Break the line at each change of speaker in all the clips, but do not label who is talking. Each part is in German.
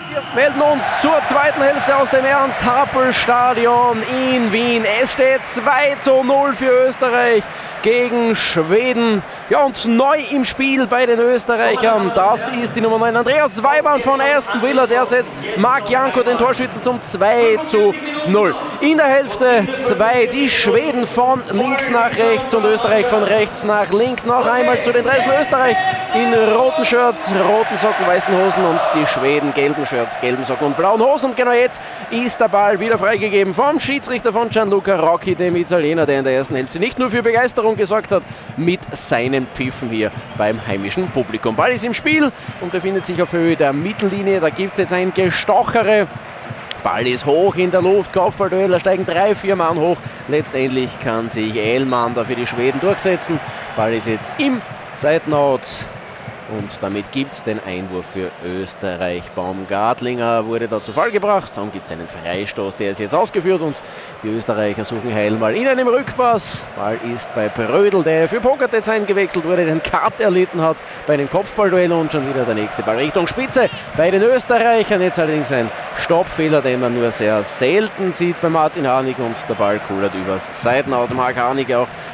Wir melden uns zur zweiten Hälfte aus dem Ernst-Happel-Stadion in Wien. Es steht 2:0 für Österreich gegen Schweden. Ja, und neu im Spiel bei den Österreichern, das ist die Nummer 9, Andreas Weimann von Aston Villa. Der setzt Marc Janko, den Torschützen, zum 2:0. In der Hälfte 2 die Schweden von links nach rechts und Österreich von rechts nach links. Noch einmal zu den Dressen: Österreich in roten Shirts, roten Socken, weißen Hosen und die Schweden gelben Shirts, gelben Socken und blauen Hosen. Und genau jetzt ist der Ball wieder freigegeben vom Schiedsrichter, von Gianluca Rocchi, dem Italiener, der in der ersten Hälfte nicht nur für Begeisterung gesorgt hat mit seinen Pfiffen hier beim heimischen Publikum. Ball ist im Spiel und befindet sich auf Höhe der Mittellinie. Da gibt es jetzt ein Gestochere. Ball ist hoch in der Luft, Kopfballduell, da steigen 3-4 Mann hoch. Letztendlich kann sich Elman da für die Schweden durchsetzen. Ball ist jetzt im Seitenout. Und damit gibt es den Einwurf für Österreich. Baumgartlinger wurde da zu Fall gebracht. Dann gibt es einen Freistoß, der ist jetzt ausgeführt. Und die Österreicher suchen Heil mal in einem Rückpass. Ball ist bei Brödel, der für Pogatetz eingewechselt wurde, den Cut erlitten hat bei einem Kopfballduell. Und schon wieder der nächste Ball Richtung Spitze bei den Österreichern. Jetzt allerdings ein Stoppfehler, den man nur sehr selten sieht bei Martin Harnik. Und der Ball kullert übers Seitenauto. Martin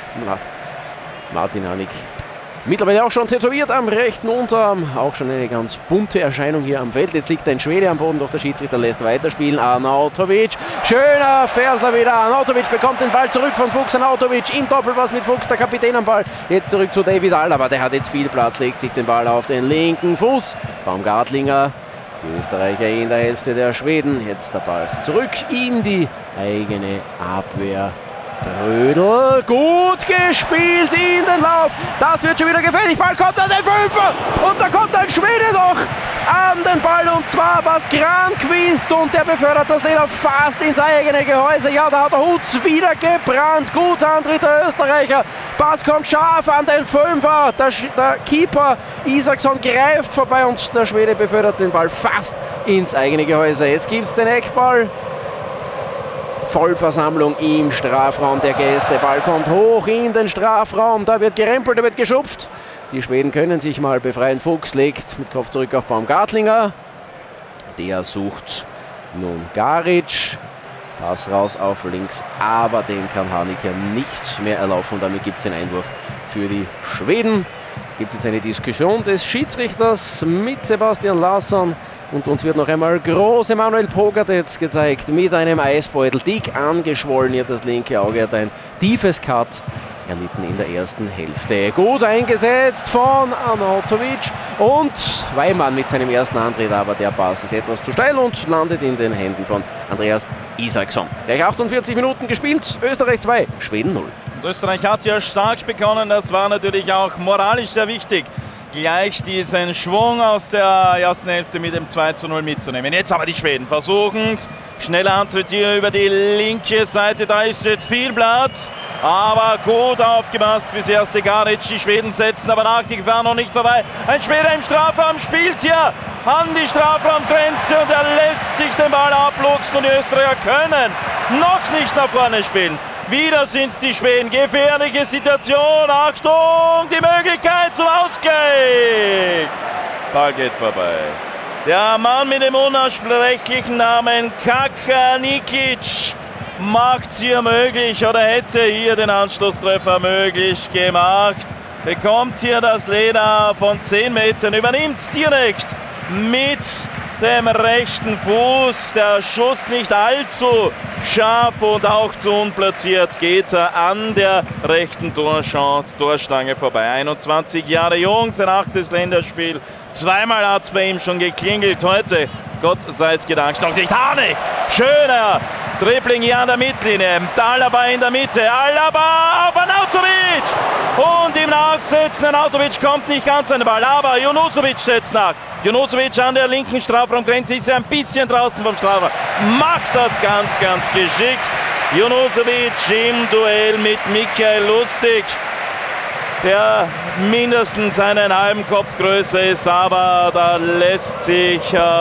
Harnik mittlerweile auch schon tätowiert am rechten Unterarm. Auch schon eine ganz bunte Erscheinung hier am Feld. Jetzt liegt ein Schwede am Boden, doch der Schiedsrichter lässt weiterspielen. Arnautovic, schöner Versler wieder. Arnautovic bekommt den Ball zurück von Fuchs. Arnautovic im Doppelpass mit Fuchs, der Kapitän am Ball. Jetzt zurück zu David Alaba, der hat jetzt viel Platz, legt sich den Ball auf den linken Fuß. Baumgartlinger, die Österreicher in der Hälfte der Schweden. Jetzt der Ball zurück in die eigene Abwehr. Brödel, gut gespielt in den Lauf. Das wird schon wieder gefährlich. Ball kommt an den Fünfer und da kommt ein Schwede noch an den Ball, und zwar was Granqvist, und der befördert das Leder fast ins eigene Gehäuse. Ja, da hat der Hutz wieder gebrannt. Guter Antritt der Österreicher. Pass kommt scharf an den Fünfer. Der Keeper Isaksson greift vorbei und der Schwede befördert den Ball fast ins eigene Gehäuse. Jetzt gibt es den Eckball. Vollversammlung im Strafraum der Gäste. Ball kommt hoch in den Strafraum. Da wird gerempelt, da wird geschupft. Die Schweden können sich mal befreien. Fuchs legt mit Kopf zurück auf Baumgartlinger. Der sucht nun Garic. Pass raus auf links, aber den kann Harnik ja nicht mehr erlaufen. Damit gibt es den Einwurf für die Schweden. Gibt es jetzt eine Diskussion des Schiedsrichters mit Sebastian Larsson. Und uns wird noch einmal groß Emanuel Pogatetz gezeigt mit einem Eisbeutel. Dick angeschwollen, hier das linke Auge, hat ein tiefes Cut erlitten in der ersten Hälfte. Gut eingesetzt von Arnautovic und Weimann mit seinem ersten Antritt, aber der Pass ist etwas zu steil und landet in den Händen von Andreas Isaksson. Gleich 48 Minuten gespielt, Österreich 2, Schweden 0.
Und Österreich hat ja stark begonnen, das war natürlich auch moralisch sehr wichtig, gleich diesen Schwung aus der ersten Hälfte mit dem 2:0 mitzunehmen. Jetzt aber die Schweden versuchen es. Schneller Antritt hier über die linke Seite, da ist jetzt viel Platz. Aber gut aufgepasst fürs erste Garic. Die Schweden setzen aber nach, die Gefahr noch nicht vorbei. Ein Schwede im Strafraum spielt hier an die Strafraumgrenze und er lässt sich den Ball abluchsen und die Österreicher können noch nicht nach vorne spielen. Wieder sind es die Schweden. Gefährliche Situation. Achtung, die Möglichkeit zum Ausgleich. Ball geht vorbei. Der Mann mit dem unaussprechlichen Namen Kakanikic macht es hier möglich oder hätte hier den Anschlusstreffer möglich gemacht. Bekommt hier das Leder von 10 Metern, übernimmt direkt mit dem rechten Fuß. Der Schuss nicht allzu scharf und auch zu unplatziert geht er an der rechten Torstange vorbei. 21 Jahre jung, sein 8. Länderspiel. Zweimal hat es bei ihm schon geklingelt. Heute, Gott sei es gedankt, noch nicht. Harnik, schöner Dribbling hier an der Mittellinie. Alaba in der Mitte. Alaba auf Arnautovic. Und im Nachsetzen. Arnautovic kommt nicht ganz an den Ball. Aber Junusovic setzt nach. Junusovic an der linken Strafraumgrenze. Ist ein bisschen draußen vom Strafraum. Macht das ganz, ganz geschickt. Junusovic im Duell mit Michael Lustig, der mindestens einen halben Kopf größer ist. Aber da lässt sich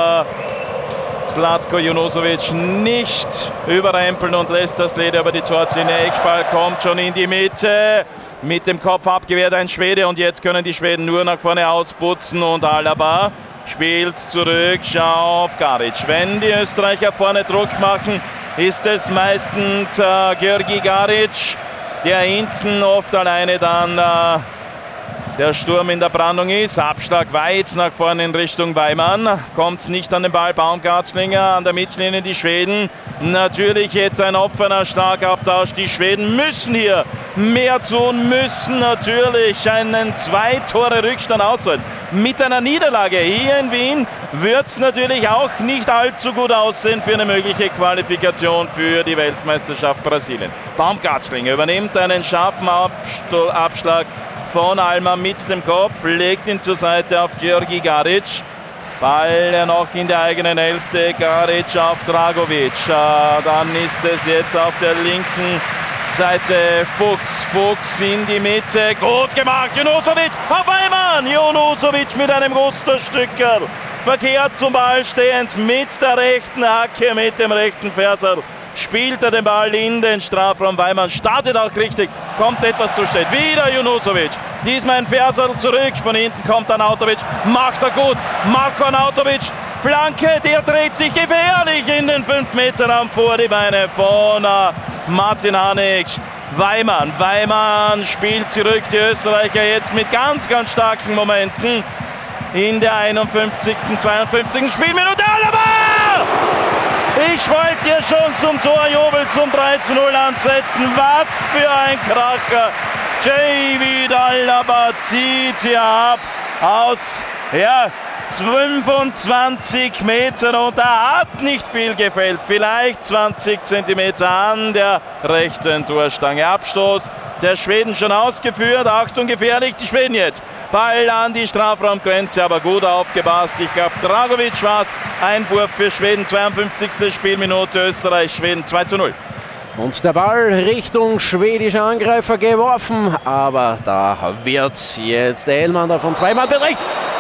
Zlatko Junusovic nicht überrempeln und lässt das Leder über die Torlinie. Eckball kommt schon in die Mitte. Mit dem Kopf abgewehrt ein Schwede und jetzt können die Schweden nur nach vorne ausputzen und Alaba spielt zurück, schau auf Garic. Wenn die Österreicher vorne Druck machen, ist es meistens Georgi Garic, der hinten oft alleine dann der Sturm in der Brandung ist. Abschlag weit nach vorne in Richtung Weimann. Kommt nicht an den Ball. Baumgartlinger an der Mittellinie. Die Schweden. Natürlich jetzt ein offener Schlagabtausch. Die Schweden müssen hier mehr tun. Müssen natürlich einen 2-Tore-Rückstand ausholen. Mit einer Niederlage hier in Wien wird es natürlich auch nicht allzu gut aussehen für eine mögliche Qualifikation für die Weltmeisterschaft Brasilien. Baumgartlinger übernimmt einen scharfen Abschlag von Alma mit dem Kopf, legt ihn zur Seite auf Georgi Garic. Ball noch in der eigenen Hälfte, Garic auf Dragovic. Dann ist es jetzt auf der linken Seite Fuchs in die Mitte. Gut gemacht, Junusovic auf Weimann. Junusovic mit einem Gusterstückerl. Verkehrt zum Ball stehend mit der rechten Hacke, mit dem rechten Ferser. Spielt er den Ball in den Strafraum. Weimann startet auch richtig, kommt etwas zu spät. Wieder Junusovic. Diesmal ein Ferserl zurück. Von hinten kommt Arnautovic. Macht er gut. Marko Arnautovic. Flanke, der dreht sich gefährlich in den 5-Meter-Raum vor die Beine von Martin Hanic. Weimann spielt zurück. Die Österreicher jetzt mit ganz, ganz starken Momenten. In der 51., 52. Spielminute. Alaba! Ich wollte ja schon zum Torjubel zum 3:0 ansetzen. Was für ein Kracher. David Alaba zieht hier ab aus 25 Metern und da hat nicht viel gefällt. Vielleicht 20 Zentimeter an der rechten Torstange. Abstoß der Schweden schon ausgeführt. Achtung, gefährlich, die Schweden jetzt. Ball an die Strafraumgrenze, aber gut aufgepasst. Ich glaube, Dragovic war es. Einwurf für Schweden, 52. Spielminute, Österreich, Schweden 2:0.
Und der Ball Richtung schwedischer Angreifer geworfen, aber da wird jetzt Ehlmann davon zweimal bedrängt.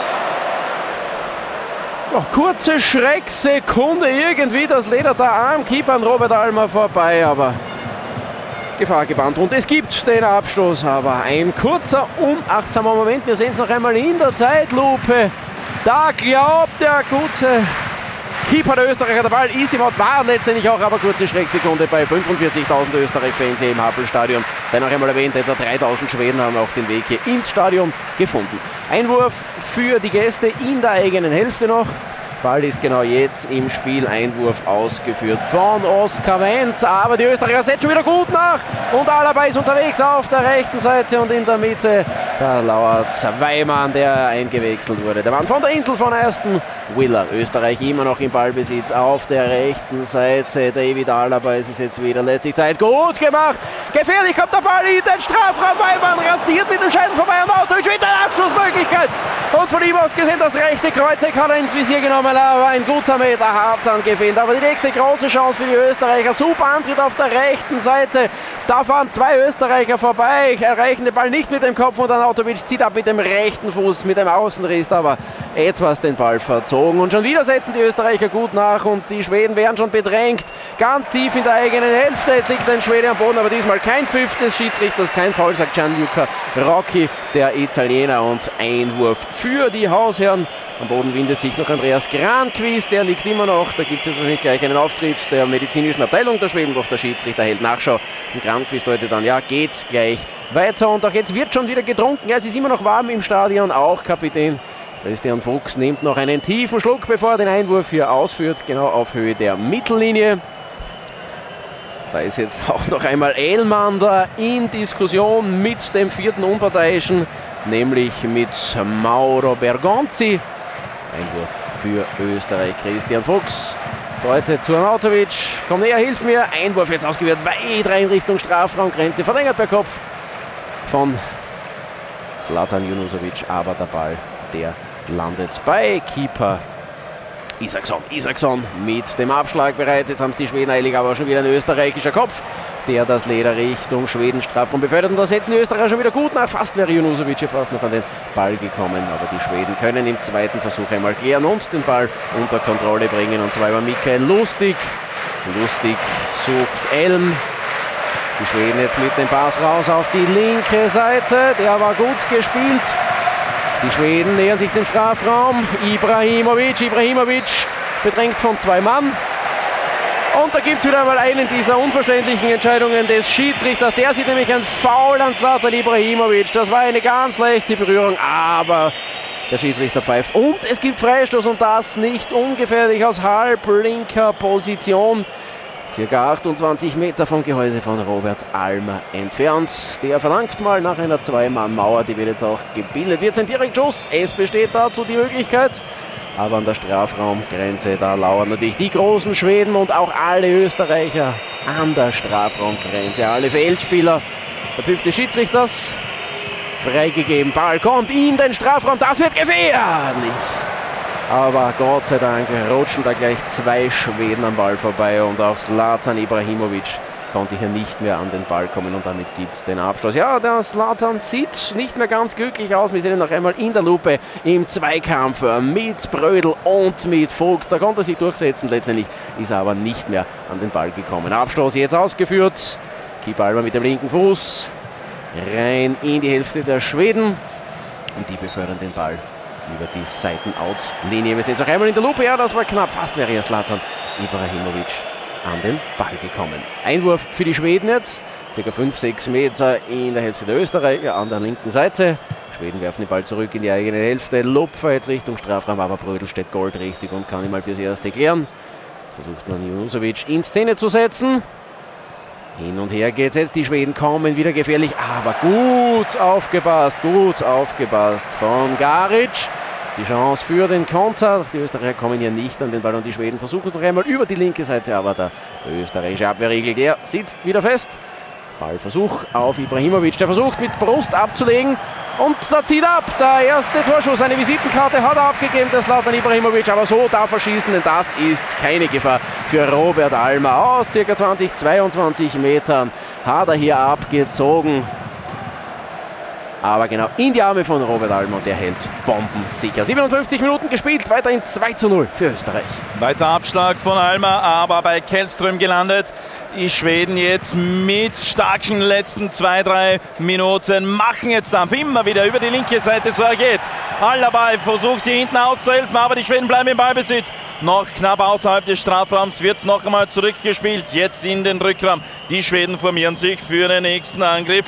Kurze Schrecksekunde irgendwie, das ledert der Armkeeper an Robert Alma vorbei, aber Gefahr gebannt und es gibt den Abstoß, aber ein kurzer, unachtsamer Moment. Wir sehen es noch einmal in der Zeitlupe. Da glaubt der gute Keeper der Österreicher, der Ball ist im Ort, war letztendlich auch aber kurze Schrecksekunde bei 45.000 Österreich-Fans hier im Happel-Stadion. Sei noch einmal erwähnt, etwa 3.000 Schweden haben auch den Weg hier ins Stadion gefunden. Einwurf für die Gäste in der eigenen Hälfte noch. Ball ist genau jetzt im Spiel, Einwurf ausgeführt von Oskar Wenz, aber die Österreicher setzen wieder gut nach und Alaba ist unterwegs auf der rechten Seite und in der Mitte, da lauert Weimann, der eingewechselt wurde. Der Mann von der Insel von Aston Villa, Österreich immer noch im Ballbesitz auf der rechten Seite, David Alaba ist es jetzt wieder, lässt sich Zeit, gut gemacht, gefährlich kommt der Ball in den Strafraum, Weimann rasiert mit dem Scheitel vorbei und Arnautovic mit der Abschlussmöglichkeit und von ihm aus gesehen das rechte Kreuzeck hat er ins Visier genommen. Aber ein guter Meter hat dann gefehlt. Aber die nächste große Chance für die Österreicher. Super Antritt auf der rechten Seite. Da fahren zwei Österreicher vorbei, erreichen den Ball nicht mit dem Kopf und Arnautovic zieht ab mit dem rechten Fuß, mit dem Außenriss, aber etwas den Ball verzogen. Und schon wieder setzen die Österreicher gut nach und die Schweden werden schon bedrängt. Ganz tief in der eigenen Hälfte. Jetzt liegt ein Schwede am Boden, aber diesmal kein Pfiff des Schiedsrichters, kein Foul, sagt Gianluca Rocchi, der Italiener. Und Einwurf für die Hausherren. Am Boden windet sich noch Andreas Granqvist, der liegt immer noch. Da gibt es wahrscheinlich gleich einen Auftritt der medizinischen Abteilung der Schweden, doch der Schiedsrichter hält Nachschau. Und Granqvist heute dann, geht gleich weiter. Und auch jetzt wird schon wieder getrunken. Es ist immer noch warm im Stadion. Auch Kapitän Christian Fuchs nimmt noch einen tiefen Schluck, bevor er den Einwurf hier ausführt, genau auf Höhe der Mittellinie. Da ist jetzt auch noch einmal Ehlmann da in Diskussion mit dem vierten Unparteiischen, nämlich mit Mauro Bergonzi. Einwurf für Österreich, Christian Fuchs. Deutet zu Arnautovic. Komm näher, hilf mir. Einwurf jetzt ausgeführt, weit rein Richtung Strafraumgrenze. Verlängert per Kopf von Zlatan Junusovic. Aber der Ball, der landet bei Keeper Isaksson mit dem Abschlag bereit. Jetzt haben es die Schweden eilig, aber schon wieder ein österreichischer Kopf, der das Leder Richtung Schweden-Strafraum befördert. Und da setzen die Österreicher schon wieder gut nach. Fast wäre Junusovic hier fast noch an den Ball gekommen. Aber die Schweden können im zweiten Versuch einmal klären und den Ball unter Kontrolle bringen. Und zwar über Mikael Lustig. Lustig sucht Elm. Die Schweden jetzt mit dem Pass raus auf die linke Seite. Der war gut gespielt. Die Schweden nähern sich dem Strafraum. Ibrahimovic bedrängt von 2 Mann. Und da gibt es wieder einmal einen dieser unverständlichen Entscheidungen des Schiedsrichters. Der sieht nämlich ein Foul an Zlatan Ibrahimovic. Das war eine ganz leichte Berührung, aber der Schiedsrichter pfeift. Und es gibt Freistoß und das nicht ungefährlich aus halblinker Position. Circa 28 Meter vom Gehäuse von Robert Almer entfernt. Der verlangt mal nach einer 2-Mann-Mauer, die wird jetzt auch gebildet. Wird ein Direktschuss. Es besteht dazu die Möglichkeit. Aber an der Strafraumgrenze, da lauern natürlich die großen Schweden und auch alle Österreicher an der Strafraumgrenze. Alle Feldspieler. Der Pfiff des Schiedsrichters. Freigegeben. Ball kommt in den Strafraum. Das wird gefährlich. Aber Gott sei Dank rutschen da gleich 2 Schweden am Ball vorbei und auch Zlatan Ibrahimovic konnte hier nicht mehr an den Ball kommen und damit gibt es den Abschluss. Ja, der Zlatan sieht nicht mehr ganz glücklich aus. Wir sehen ihn noch einmal in der Lupe im Zweikampf mit Brödel und mit Fuchs. Da konnte er sich durchsetzen, letztendlich ist er aber nicht mehr an den Ball gekommen. Abstoß jetzt ausgeführt. Keep Almer mit dem linken Fuß rein in die Hälfte der Schweden und die befördern den Ball über die Seiten-Out-Linie. Wir sehen es auch einmal in der Lupe. Ja, das war knapp. Fast wäre Zlatan Ibrahimovic an den Ball gekommen. Einwurf für die Schweden jetzt. Circa 5-6 Meter in der Hälfte der Österreicher an der linken Seite. Schweden werfen den Ball zurück in die eigene Hälfte. Lupfer jetzt Richtung Strafraum, aber Brödel steht goldrichtig und kann ihn mal fürs Erste klären. Versucht man Junusovic in Szene zu setzen. Hin und her geht's jetzt. Die Schweden kommen wieder gefährlich, aber gut aufgepasst von Garic. Die Chance für den Konter. Die Österreicher kommen hier nicht an den Ball und die Schweden versuchen es noch einmal über die linke Seite, aber der österreichische Abwehrriegel, der sitzt wieder fest. Ballversuch auf Ibrahimovic, der versucht mit Brust abzulegen und da zieht ab. Der erste Torschuss, eine Visitenkarte hat er abgegeben, der Zlatan Ibrahimovic, aber so darf er schießen, denn das ist keine Gefahr für Robert Almer. Aus ca. 20-22 Metern hat er hier abgezogen. Aber genau in die Arme von Robert Almer und der hält bombensicher. 57 Minuten gespielt, weiterhin 2:0 für Österreich.
Weiter Abschlag von Almer, aber bei Källström gelandet. Die Schweden jetzt mit starken letzten 2-3 Minuten machen jetzt Dampf. Immer wieder über die linke Seite, so jetzt. Alaba versucht hier hinten auszuhelfen, aber die Schweden bleiben im Ballbesitz. Noch knapp außerhalb des Strafraums wird es noch einmal zurückgespielt. Jetzt in den Rückraum. Die Schweden formieren sich für den nächsten Angriff.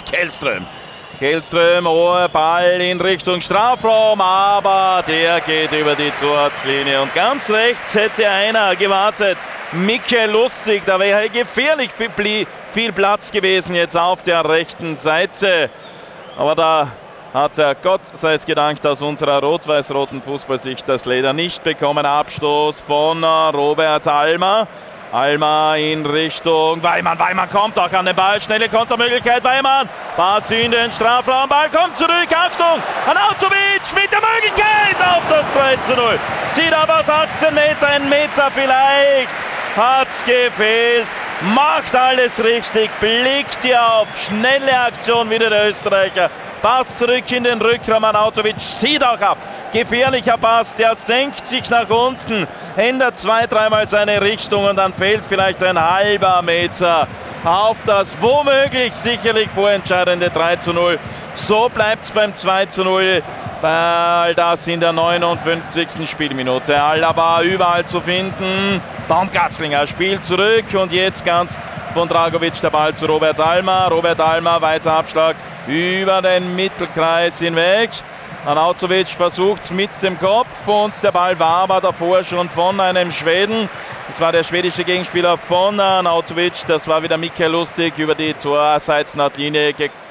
Källström, hoher Ball in Richtung Strafraum, aber der geht über die Torlinie. Und ganz rechts hätte einer gewartet. Mikkel Lustig, da wäre gefährlich viel Platz gewesen jetzt auf der rechten Seite. Aber da hat er Gott sei es gedankt aus unserer rot-weiß-roten Fußballsicht das Leder nicht bekommen. Abstoß von Robert Almer. Almer in Richtung Weimann. Weimann kommt auch an den Ball. Schnelle Kontermöglichkeit. Weimann. Pass in den Strafraum. Ball kommt zurück. Achtung. Anautovic mit der Möglichkeit auf das 3:0. Zieht aber aus 18 Meter. Ein Meter vielleicht. Hat's gefehlt. Macht alles richtig. Blickt hier auf. Schnelle Aktion wieder der Österreicher. Pass zurück in den Rückraum. Anautovic zieht auch ab. Gefährlicher Pass, der senkt sich nach unten, ändert 2-3 Mal seine Richtung und dann fehlt vielleicht ein halber Meter auf das womöglich sicherlich vorentscheidende 3:0. So bleibt es beim 2:0, weil das in der 59. Spielminute. Alaba überall zu finden. Baumgartlinger spielt zurück und jetzt ganz von Dragovic der Ball zu Robert Almer. Robert Almer, weiter Abschlag über den Mittelkreis hinweg. Anautovic versucht es mit dem Kopf und der Ball war aber davor schon von einem Schweden. Das war der schwedische Gegenspieler von Anautovic. Das war wieder Mikkel Lustig über die Torseitsnahtlinie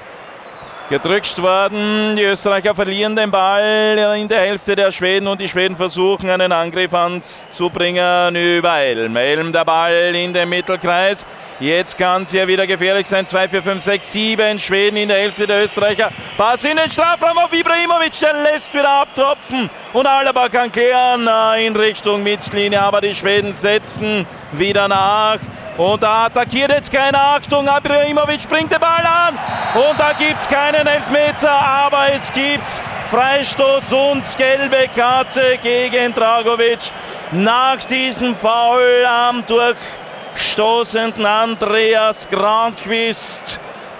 gedrückt worden. Die Österreicher verlieren den Ball in der Hälfte der Schweden und die Schweden versuchen einen Angriff anzubringen über Elm. Elm der Ball in den Mittelkreis. Jetzt kann es hier wieder gefährlich sein. 2, 4, 5, 6, 7 Schweden in der Hälfte der Österreicher. Pass in den Strafraum auf Ibrahimovic, der lässt wieder abtropfen. Und Alaba kann klären in Richtung Mittellinie, aber die Schweden setzen wieder nach. Und da attackiert jetzt keine Achtung. Ibrahimovic bringt den Ball an. Und da gibt es keinen Elfmeter, aber es gibt Freistoß und gelbe Karte gegen Dragovic. Nach diesem Foul am durchstoßenden Andreas Granqvist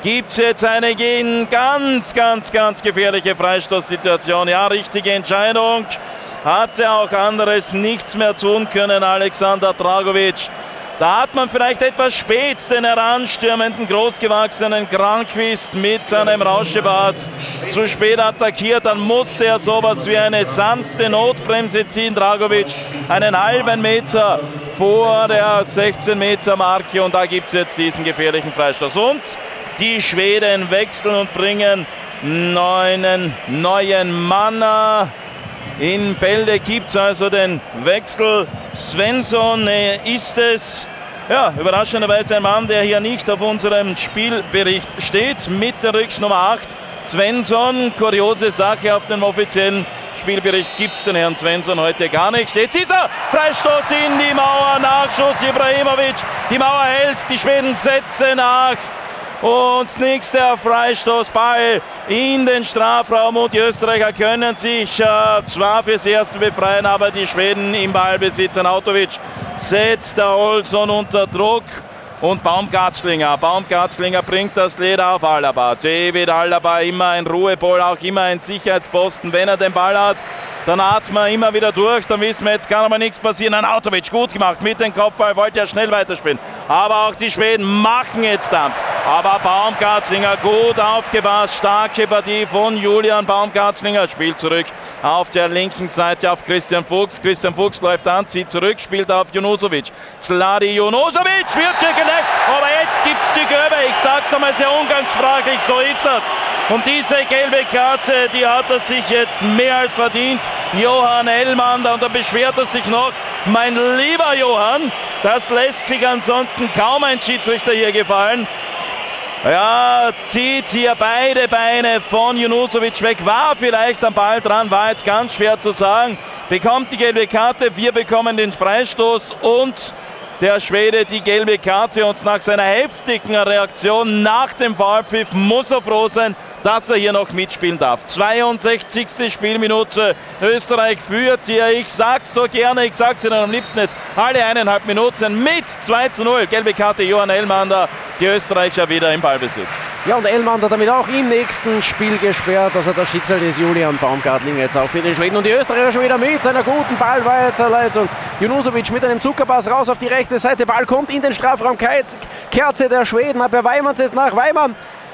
gibt es jetzt eine ganz gefährliche Freistoßsituation. Ja, richtige Entscheidung. Hatte auch anderes nichts mehr tun können, Alexander Dragovic. Da hat man vielleicht etwas spät den heranstürmenden, großgewachsenen Granqvist mit seinem Rauschebart zu spät attackiert. Dann musste er sowas wie eine sanfte Notbremse ziehen, Dragovic, einen halben Meter vor der 16-Meter-Marke. Und da gibt es jetzt diesen gefährlichen Freistoß. Und die Schweden wechseln und bringen einen neuen Mann. In Bälde gibt es also den Wechsel. Svensson ist es. Ja, überraschenderweise ein Mann, der hier nicht auf unserem Spielbericht steht. Mit der Rücknummer 8. Svensson, kuriose Sache, auf dem offiziellen Spielbericht gibt es den Herrn Svensson heute gar nicht. Jetzt ist er! Freistoß in die Mauer, Nachschuss Ibrahimovic. Die Mauer hält, die Schweden setzen nach. Und nächster Freistoßball in den Strafraum und die Österreicher können sich zwar fürs Erste befreien, aber die Schweden im Ballbesitz. Arnautovic setzt der Olsson unter Druck und Baumgartlinger bringt das Leder auf Alaba. David Alaba, immer ein Ruhepol, auch immer ein Sicherheitsposten, wenn er den Ball hat. Dann atmen wir immer wieder durch, dann wissen wir, jetzt kann aber nichts passieren. Arnautovic, gut gemacht mit dem Kopfball, wollte ja schnell weiterspielen. Aber auch die Schweden machen jetzt Dampf. Aber Baumgartlinger gut aufgepasst, starke Partie von Julian Baumgartlinger. Spielt zurück auf der linken Seite auf Christian Fuchs. Christian Fuchs läuft an, zieht zurück, spielt auf Junusovic. Zladi Junusovic wird schon gelegt, aber jetzt gibt es die Gelbe. Ich sag's einmal sehr umgangssprachlich, so ist das. Und diese gelbe Karte, die hat er sich jetzt mehr als verdient. Johann Ellmann, und da beschwert er sich noch. Mein lieber Johann, das lässt sich ansonsten kaum ein Schiedsrichter hier gefallen. Ja, zieht hier beide Beine von Junusovic weg, war vielleicht am Ball dran, war jetzt ganz schwer zu sagen. Bekommt die gelbe Karte, wir bekommen den Freistoß und der Schwede die gelbe Karte. Und nach seiner heftigen Reaktion nach dem Foulpfiff muss er froh sein, dass er hier noch mitspielen darf. 62. Spielminute. Österreich führt hier. Ich sag's so gerne, ich sag's Ihnen am liebsten jetzt alle 1,5 Minuten mit 2:0. Gelbe Karte Johann Ellmander. Die Österreicher wieder im Ballbesitz.
Ja, und Ellmander damit auch im nächsten Spiel gesperrt. Also das Schicksal des Julian Baumgartlinger jetzt auch für den Schweden. Und die Österreicher schon wieder mit einer guten Ballweiterleitung. Junusovic mit einem Zuckerpass raus auf die rechte Seite. Ball kommt in den Strafraum. Kerze der Schweden. Aber Weimann setzt nach. Weimann.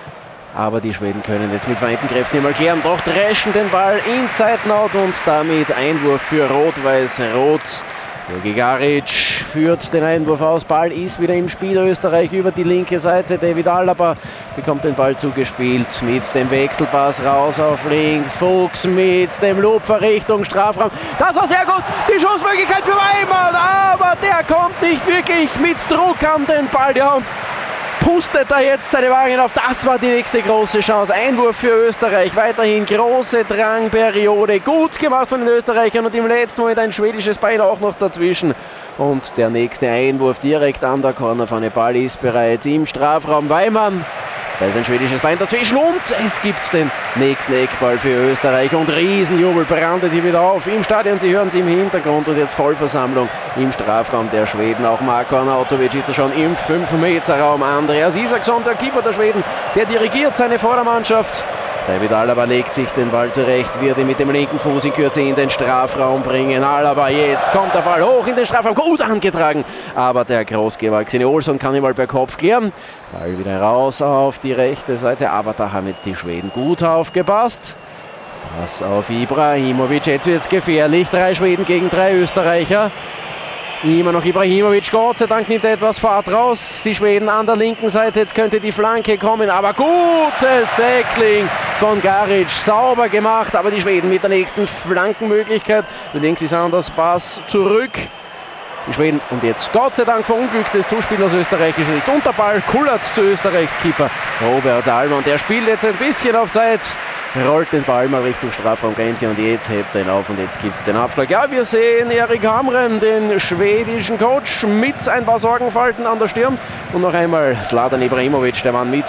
Aber die Schweden können jetzt mit vereinten Kräften immer klären. Doch dreschen den Ball inside out und damit Einwurf für Rot-Weiß-Rot. Jörgi Garic führt den Einwurf aus. Ball ist wieder im Spiel. Österreich über die linke Seite. David Alaba bekommt den Ball zugespielt mit dem Wechselpass raus auf links. Fuchs mit dem Lupfer Richtung Strafraum. Das war sehr gut. Die Schussmöglichkeit für Weimann. Aber der kommt nicht wirklich mit Druck an den Ball. Ja, und pustet da jetzt seine Wagen auf. Das war die nächste große Chance. Einwurf für Österreich. Weiterhin große Drangperiode. Gut gemacht von den Österreichern und im letzten Moment ein schwedisches Bein auch noch dazwischen. Und der nächste Einwurf direkt an der Cornerfahne. Ball ist bereits im Strafraum. Weimann. Da ist ein schwedisches Bein dazwischen und es gibt den nächsten Eckball für Österreich und Riesenjubel brandet hier wieder auf im Stadion. Sie hören sie im Hintergrund und jetzt Vollversammlung im Strafraum der Schweden. Auch Marko Arnautovic ist er schon im 5-Meter-Raum. Andreas Isaksson, der Keeper der Schweden, der dirigiert seine Vordermannschaft. David Alaba legt sich den Ball zurecht, wird ihn mit dem linken Fuß in Kürze in den Strafraum bringen. Alaba, jetzt kommt der Ball hoch in den Strafraum, gut angetragen. Aber der großgewachsene Olsson kann ihn mal per Kopf klären. Ball wieder raus auf die rechte Seite, aber da haben jetzt die Schweden gut aufgepasst. Pass auf Ibrahimovic, jetzt wird es gefährlich. 3 Schweden gegen 3 Österreicher. Immer noch Ibrahimovic, Gott sei Dank nimmt er etwas Fahrt raus. Die Schweden an der linken Seite, jetzt könnte die Flanke kommen, aber gutes Tackling von Garic, sauber gemacht, aber die Schweden mit der nächsten Flankenmöglichkeit. Links ist Anders Pass zurück. Die Schweden und jetzt Gott sei Dank verunglückt des Zuspielers österreichisch nicht. Und der Ball kullert zu Österreichs Keeper Robert Alman. Der spielt jetzt ein bisschen auf Zeit, rollt den Ball mal Richtung Strafraumgrenze und jetzt hebt er ihn auf und jetzt gibt es den Abschlag. Ja, wir sehen Erik Hamren, den schwedischen Coach, mit ein paar Sorgenfalten an der Stirn. Und noch einmal Zlatan Ibrahimovic, der Mann mit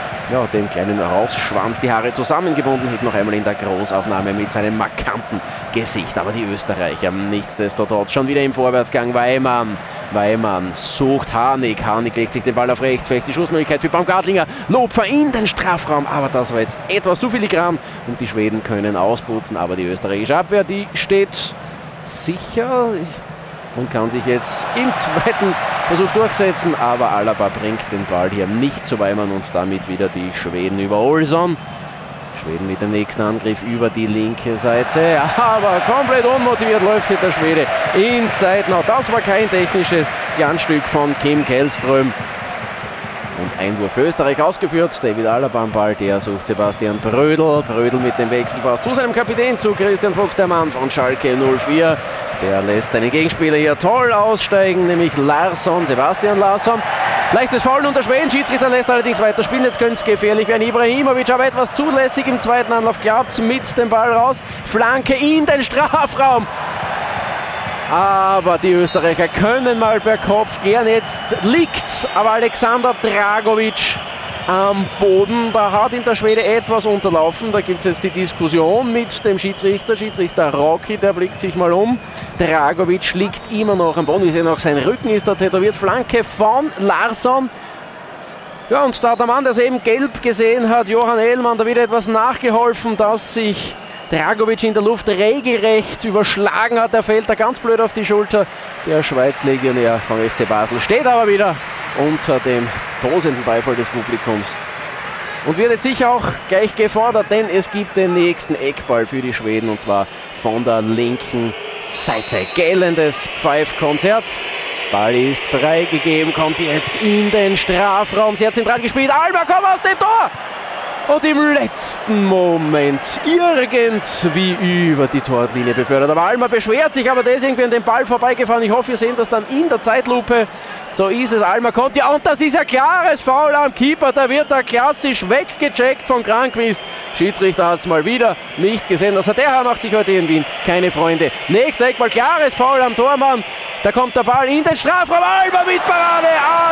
dem kleinen Rausschwanz, die Haare zusammengebunden, hebt noch einmal in der Großaufnahme mit seinem markanten Gesicht. Aber die Österreicher nichtsdestotrotz schon wieder im Vorwärtsgang. Weimann Weimann sucht Harnik. Harnik legt sich den Ball auf rechts. Vielleicht die Schussmöglichkeit für Baumgartlinger. Lopfer in den Strafraum. Aber das war jetzt etwas zu filigran. Und die Schweden können ausputzen. Aber die österreichische Abwehr, die steht sicher und kann sich jetzt im zweiten Versuch durchsetzen. Aber Alaba bringt den Ball hier nicht zu Weimann und damit wieder die Schweden über Olsson. Schweden mit dem nächsten Angriff über die linke Seite, aber komplett unmotiviert läuft hier der Schwede ins Seitenau. Das war kein technisches Glanzstück von Kim Källström. Und Einwurf für Österreich ausgeführt. David Alaba am Ball, der sucht Sebastian Brödel. Brödel mit dem Wechselpass zu seinem Kapitän, zu Christian Fuchs, der Mann von Schalke 04. Der lässt seinen Gegenspieler hier toll aussteigen, nämlich Larsson, Sebastian Larsson. Leichtes Foul unter Schweden, Schiedsrichter lässt allerdings weiterspielen. Jetzt könnte es gefährlich werden. Ibrahimovic aber etwas zulässig im zweiten Anlauf, klappt mit dem Ball raus. Flanke in den Strafraum. Aber die Österreicher können mal per Kopf gern. Jetzt liegt aber Alexander Dragovic am Boden. Da hat ihn der Schwede etwas unterlaufen. Da gibt es jetzt die Diskussion mit dem Schiedsrichter. Schiedsrichter Rocky, der blickt sich mal um. Dragovic liegt immer noch am Boden. Wir sehen auch, sein Rücken ist da tätowiert. Flanke von Larsson. Ja, und da hat der Mann, der es eben gelb gesehen hat, Johann Ehlmann, da wieder etwas nachgeholfen, dass sich Dragovic in der Luft regelrecht überschlagen hat. Der fällt da ganz blöd auf die Schulter. Der Schweiz-Legionär vom FC Basel steht aber wieder unter dem tosenden Beifall des Publikums und wird jetzt sicher auch gleich gefordert, denn es gibt den nächsten Eckball für die Schweden und zwar von der linken Seite. Gellendes Pfeifkonzert. Ball ist freigegeben, kommt jetzt in den Strafraum, sehr zentral gespielt. Alba kommt aus dem Tor! Und im letzten Moment irgendwie über die Torlinie befördert. Aber Alma beschwert sich, aber der ist irgendwie an dem Ball vorbeigefahren. Ich hoffe, wir sehen das dann in der Zeitlupe. So ist es, Alma kommt. Ja, und das ist ein klares Foul am Keeper. Da wird er klassisch weggecheckt von Krankwist. Schiedsrichter hat es mal wieder nicht gesehen. Also der Herr macht sich heute in Wien keine Freunde. Nächster Eckball, klares Foul am Tormann. Da kommt der Ball in den Strafraum. Alba mit Parade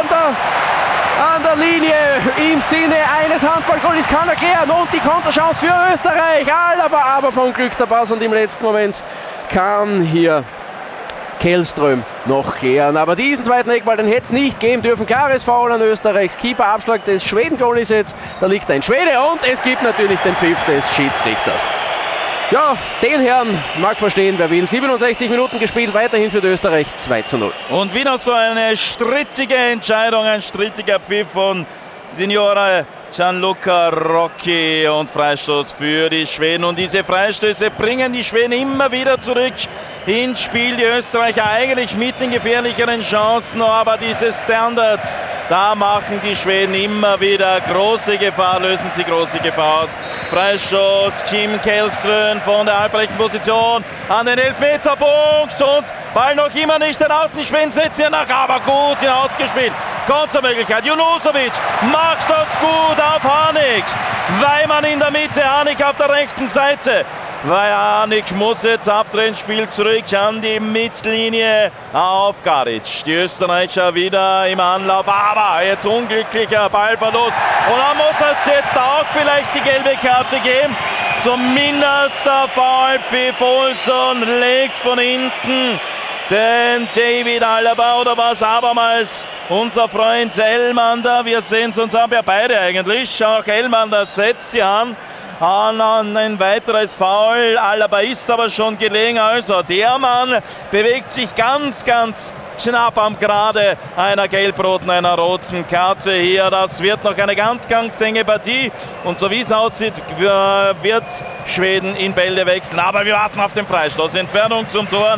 an der Linie im Sinne eines Handballgoals, kann erklären und die Konterchance für Österreich. Alaba aber vom Glück der Pass und im letzten Moment kann hier Källström noch klären. Aber diesen zweiten Eckball, den hätte es nicht geben dürfen. Klares Foul an Österreichs Keeper, Abschlag des Schweden-Goalies jetzt. Da liegt ein Schwede und es gibt natürlich den Pfiff des Schiedsrichters. Ja, den Herrn mag verstehen, wer will. 67 Minuten gespielt, weiterhin für Österreich 2:0.
Und wieder so eine strittige Entscheidung, ein strittiger Pfiff von Signore Gianluca Rocchi und Freistoß für die Schweden. Und diese Freistöße bringen die Schweden immer wieder zurück ins Spiel. Die Österreicher eigentlich mit den gefährlicheren Chancen, aber diese Standards, da machen die Schweden immer wieder große Gefahr, lösen sie große Gefahr aus. Freistoß, Kim Källström von der halbrechten Position an den Elfmeterpunkt und Ball noch immer nicht hinaus. Die Schweden setzen hier nach, aber gut hinausgespielt. Kontermöglichkeit, Junusovic macht das gut auf Harnik. Weimann in der Mitte, Harnik auf der rechten Seite. Weil Harnik muss jetzt abdrehen, spielt zurück an die Mittellinie auf Garic. Die Österreicher wieder im Anlauf, aber jetzt unglücklicher Ballverlust. Und dann muss es jetzt auch vielleicht die gelbe Karte geben. Zumindest der VfB Olsson legt von hinten den David Alaba oder was abermals unser Freund Elmander. Wir sehen es uns ab, ja beide eigentlich. Auch Elmander setzt die Hand an ein weiteres Foul. Alaba ist aber schon gelegen. Also der Mann bewegt sich ganz knapp am Grade einer gelb-roten, einer roten Karte hier. Das wird noch eine ganz enge Partie. Und so wie es aussieht, wird Schweden in Bälde wechseln. Aber wir warten auf den Freistoß. Entfernung zum Tor,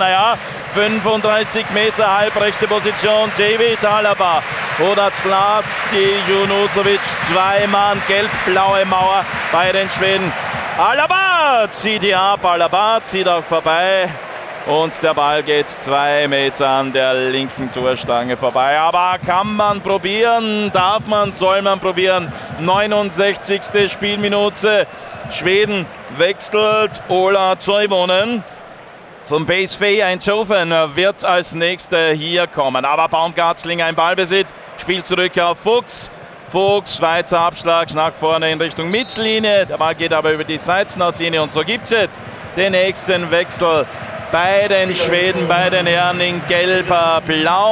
35 Meter, halbrechte Position. David Alaba oder Zlati Junusovic. 2 Mann, gelb-blaue Mauer bei den Schweden. Alaba zieht hier ab, Alaba zieht auch vorbei. Und der Ball geht 2 Meter an der linken Torstange vorbei. Aber kann man probieren, darf man, soll man probieren. 69. Spielminute. Schweden wechselt Ola Toivonen. Vom PSV Eindhoven wird als Nächster hier kommen. Aber Baumgartlinger im Ballbesitz. Spielt zurück auf Fuchs. Fuchs, weiter Abschlag nach vorne in Richtung Mittellinie. Der Ball geht aber über die Seitenlautlinie. Und so gibt es jetzt den nächsten Wechsel bei den Schweden, bei den Herren in gelb-blau.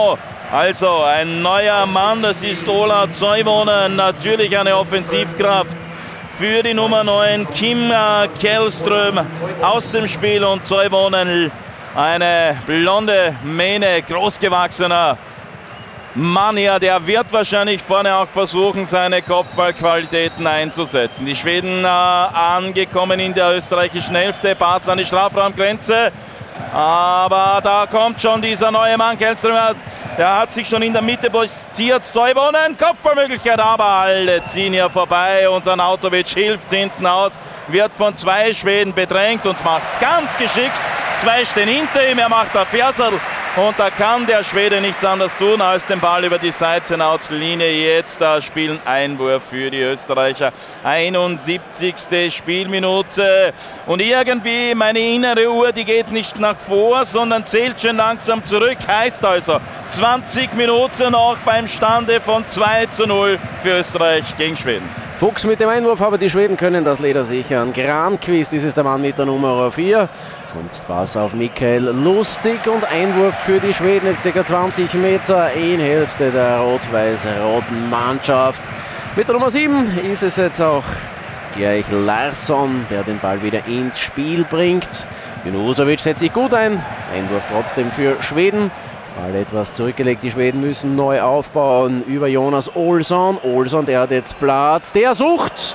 Also ein neuer Mann, das ist Ola Toivonen, natürlich eine Offensivkraft für die Nummer 9, Kim Källström aus dem Spiel, und Toivonen, eine blonde Mähne, großgewachsener Mann hier, der wird wahrscheinlich vorne auch versuchen, seine Kopfballqualitäten einzusetzen. Die Schweden angekommen in der österreichischen Hälfte, Pass an die Strafraumgrenze. Aber da kommt schon dieser neue Mann, Källström, der hat sich schon in der Mitte postiert. Toivonen, Kopfballmöglichkeit, aber alle ziehen hier vorbei und Arnautovic hilft hinten aus, wird von 2 Schweden bedrängt und macht es ganz geschickt. 2 stehen hinter ihm, er macht da Ferserl und da kann der Schwede nichts anderes tun, als den Ball über die Seitenlinie jetzt da spielen. Einwurf für die Österreicher. 71. Spielminute und irgendwie meine innere Uhr, die geht nicht nach vor, sondern zählt schon langsam zurück. Heißt also 20 Minuten noch beim Stande von 2:0 für Österreich gegen Schweden.
Fuchs mit dem Einwurf, aber die Schweden können das Leder sichern. Granqvist, das ist der Mann mit der Nummer 4. Und Pass auf Mikael Lustig und Einwurf für die Schweden. Jetzt ca. 20 Meter in Hälfte der rot-weiß-roten Mannschaft. Mit der Nummer 7 ist es jetzt auch gleich Larsson, der den Ball wieder ins Spiel bringt. Junusovic setzt sich gut ein. Einwurf trotzdem für Schweden. Ball etwas zurückgelegt, die Schweden müssen neu aufbauen über Jonas Olsson. Olsson, der hat jetzt Platz, der sucht.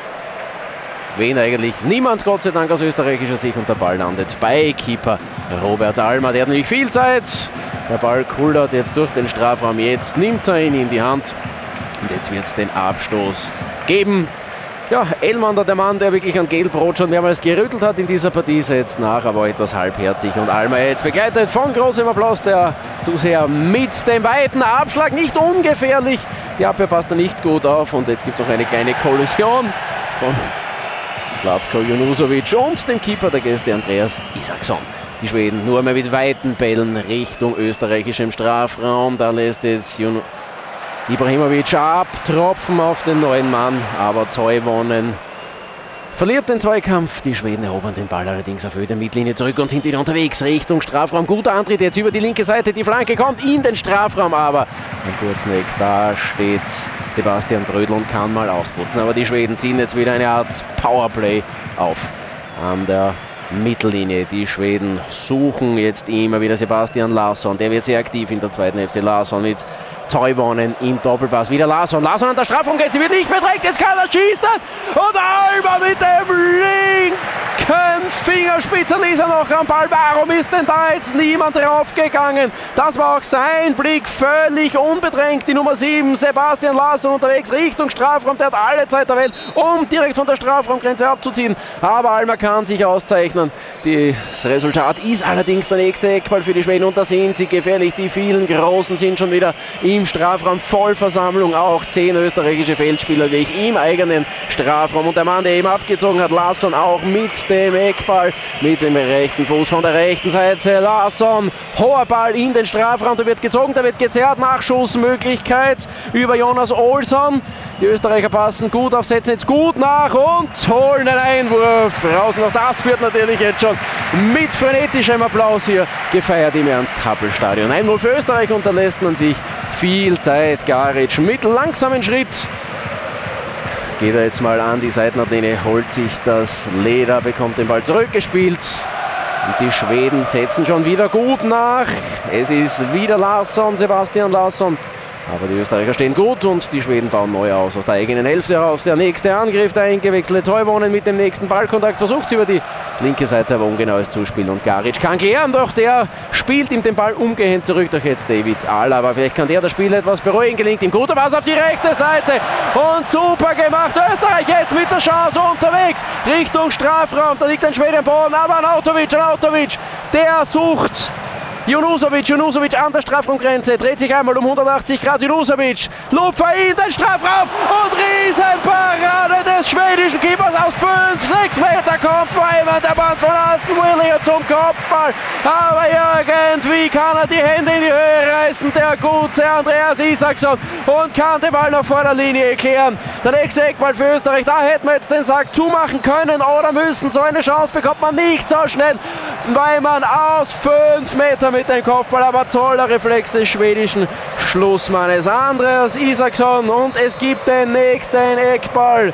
Wen eigentlich? Niemand, Gott sei Dank, aus österreichischer Sicht, und der Ball landet bei Keeper Robert Almer. Der hat nämlich viel Zeit. Der Ball kullert jetzt durch den Strafraum, jetzt nimmt er ihn in die Hand und jetzt wird es den Abstoß geben. Ja, Elmander, der Mann, der wirklich an Gelbrot schon mehrmals gerüttelt hat in dieser Partie, setzt nach, aber etwas halbherzig. Und Almer jetzt begleitet von großem Applaus der Zuseher mit dem weiten Abschlag. Nicht ungefährlich, die Abwehr passt da nicht gut auf. Und jetzt gibt es noch eine kleine Kollision von Zlatko Junusovic und dem Keeper der Gäste Andreas Isaksson. Die Schweden nur mehr mit weiten Bällen Richtung österreichischem Strafraum. Da lässt jetzt Ibrahimovic abtropfen auf den neuen Mann, aber Toivonen verliert den Zweikampf. Die Schweden erobern den Ball allerdings auf Höhe der Mittellinie zurück und sind wieder unterwegs Richtung Strafraum. Guter Antritt jetzt über die linke Seite, die Flanke kommt in den Strafraum, aber ein Kurzeneck, da steht Sebastian Brödl und kann mal ausputzen. Aber die Schweden ziehen jetzt wieder eine Art Powerplay auf an der Mittellinie. Die Schweden suchen jetzt immer wieder Sebastian Larsson. Der wird sehr aktiv in der zweiten Hälfte. Larsson mit Toivonen im Doppelpass. Wieder Larsson. Larsson an der Strafraumgrenze, wird nicht bedrängt. Jetzt kann er schießen. Und Almer mit dem linken Fingerspitzer ist er noch am Ball. Warum ist denn da jetzt niemand draufgegangen? Das war auch sein Blick. Völlig unbedrängt. Die Nummer 7, Sebastian Larsson, unterwegs Richtung Strafraum. Der hat alle Zeit der Welt, um direkt von der Strafraumgrenze abzuziehen. Aber Almer kann sich auszeichnen. Das Resultat ist allerdings der nächste Eckball für die Schweden. Und da sind sie gefährlich. Die vielen Großen sind schon wieder im Strafraum. Vollversammlung. Auch 10 österreichische Feldspieler gleich im eigenen Strafraum. Und der Mann, der eben abgezogen hat, Larsson, auch mit dem Eckball, mit dem rechten Fuß von der rechten Seite. Larsson, hoher Ball in den Strafraum. Da wird gezogen, da wird gezerrt. Nachschussmöglichkeit über Jonas Olsson. Die Österreicher passen gut auf, setzen jetzt gut nach und holen einen Einwurf raus. Auch das wird natürlich jetzt schon mit frenetischem Applaus hier gefeiert im Ernst-Happel-Stadion. Einwurf für Österreich, und da lässt man sich viel Zeit. Garic mit langsamen Schritt geht er jetzt mal an die Seitenlinie, holt sich das Leder, bekommt den Ball zurückgespielt. Und die Schweden setzen schon wieder gut nach. Es ist wieder Larsson, Sebastian Larsson. Aber die Österreicher stehen gut und die Schweden bauen neu aus der eigenen Hälfte heraus. Der nächste Angriff, der eingewechselte Toivonen mit dem nächsten Ballkontakt, versucht über die linke Seite, aber ungenaues Zuspiel. Und Garic kann klären, doch der spielt ihm den Ball umgehend zurück. Doch jetzt David Alaba. Vielleicht kann der das Spiel etwas beruhigen. Gelingt ihm guter Pass auf die rechte Seite. Und super gemacht. Österreich jetzt mit der Chance unterwegs Richtung Strafraum. Da liegt ein Schwede am Boden, aber Arnautovic, der sucht Junusovic an der Strafraumgrenze, dreht sich einmal um 180 Grad. Junusovic, Lupfer in den Strafraum und Riesenparade des schwedischen Keepers aus 5-6 Meter kommt Weimann, der Band von Aston Williams zum Kopfball. Aber irgendwie kann er die Hände in die Höhe reißen. müssen. Der gute Andreas Isaksson und kann den Ball noch vor der Linie klären. Der nächste Eckball für Österreich. Da hätten wir jetzt den Sack zumachen können oder müssen. So eine Chance bekommt man nicht so schnell. Weimann aus 5 Meter mit dem Kopfball, aber toller Reflex des schwedischen Schlussmannes Andreas Isaksson und es gibt den nächsten Eckball.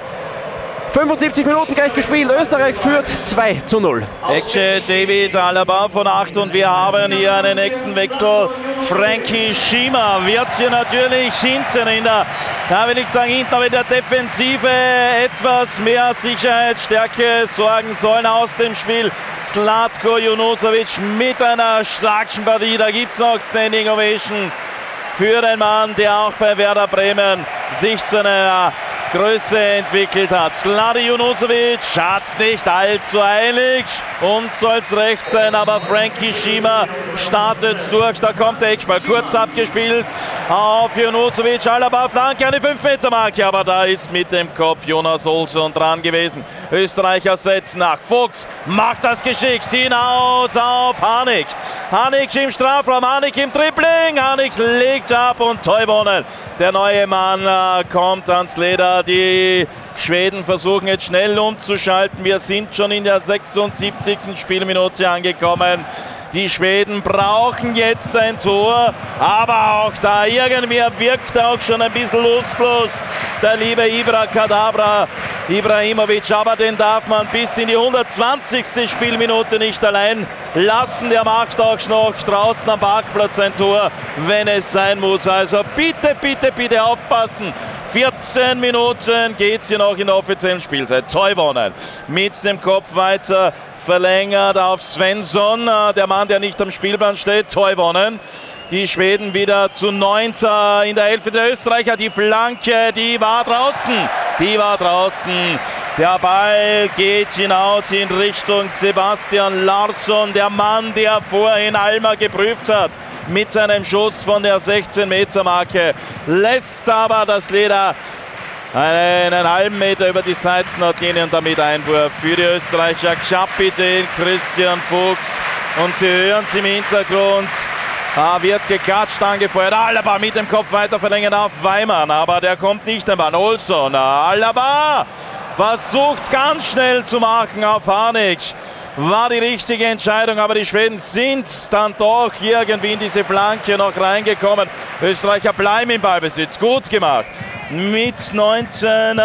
75 Minuten gleich gespielt, Österreich führt 2:0.
Ecce David Alaba von 8 und wir haben hier einen nächsten Wechsel. Frankie Schima wird hier natürlich hinten in der, will ich sagen hinten, aber in der Defensive etwas mehr Sicherheit, Stärke sorgen sollen aus dem Spiel. Zlatko Junusovic mit einer starken Partie, da gibt es noch Standing Ovation für den Mann, der auch bei Werder Bremen sich zu einer Größe entwickelt hat. Zlati Junusovic hat es nicht allzu eilig und soll es recht sein, aber Frankie Schima startet durch. Da kommt der Eckball kurz abgespielt auf Junusovic. Alaba Flanke an die 5-Meter-Marke, aber da ist mit dem Kopf Jonas Olsson dran gewesen. Österreicher setzen nach. Fuchs macht das geschickt hinaus auf Hanik. Hanik im Strafraum, Hanik im Dribbling. Hanik legt ab und Toivonen, der neue Mann, kommt ans Leder. Die Schweden versuchen jetzt schnell umzuschalten. Wir sind schon in der 76. Spielminute angekommen. Die Schweden brauchen jetzt ein Tor, aber auch da irgendwie wirkt auch schon ein bisschen lustlos der liebe Ibrakadabra Ibrahimovic, aber den darf man bis in die 120. Spielminute nicht allein lassen. Der macht auch noch draußen am Parkplatz ein Tor, wenn es sein muss. Also bitte, bitte, bitte aufpassen. 14 Minuten geht es hier noch in der offiziellen Spielzeit. Toivonen mit dem Kopf weiter verlängert auf Svensson, der Mann, der nicht am Spielplan steht. Toivonen. Die Schweden wieder zu 9. in der Hälfte der Österreicher. Die Flanke, die war draußen. Die war draußen. Der Ball geht hinaus in Richtung Sebastian Larsson. Der Mann, der vorhin Alma geprüft hat mit seinem Schuss von der 16-Meter-Marke. Lässt aber das Leder einen halben Meter über die Seitenlinie und damit Einwurf für die Österreicher. Kapitän Christian Fuchs. Und Sie hören es im Hintergrund. Wird geklatscht, angefeuert. Alaba mit dem Kopf weiter verlängert auf Weimann, aber der kommt nicht am Ball. Olsson, Alaba versucht es ganz schnell zu machen auf Hanik. War die richtige Entscheidung, aber die Schweden sind dann doch irgendwie in diese Flanke noch reingekommen. Österreicher bleiben im Ballbesitz. Gut gemacht. Mit 19.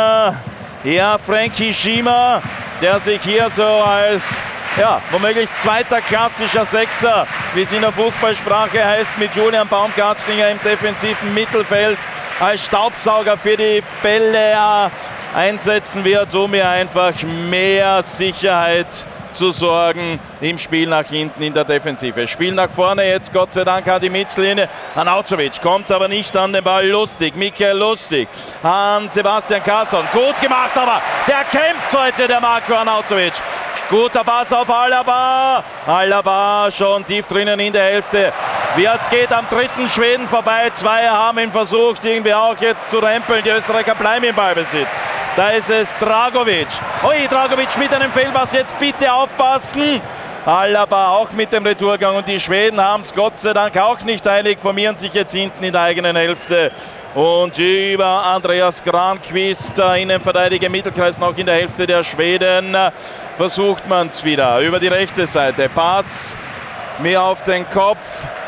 Frankie Schima, der sich hier so als womöglich zweiter klassischer Sechser, wie es in der Fußballsprache heißt, mit Julian Baumgartlinger im defensiven Mittelfeld als Staubsauger für die Bälle einsetzen wird, um mir einfach mehr Sicherheit zu sorgen im Spiel nach hinten in der Defensive. Spiel nach vorne jetzt Gott sei Dank an die Mittellinie. Anautovic kommt aber nicht an den Ball. Lustig, Michael Lustig an Sebastian Karlsson. Gut gemacht, aber der kämpft heute, der Marco Anautovic. Guter Pass auf Alaba. Alaba schon tief drinnen in der Hälfte. Wirtz geht am dritten Schweden vorbei. Zwei haben ihn versucht, irgendwie auch jetzt zu rempeln. Die Österreicher bleiben im Ballbesitz. Da ist es Dragovic. Dragovic mit einem Fehlpass. Jetzt bitte aufpassen. Alaba auch mit dem Retourgang. Und die Schweden haben es Gott sei Dank auch nicht eilig. Formieren sich jetzt hinten in der eigenen Hälfte. Und über Andreas Granqvist, Innenverteidiger im Mittelkreis, noch in der Hälfte der Schweden, versucht man es wieder. Über die rechte Seite. Pass mir auf den Kopf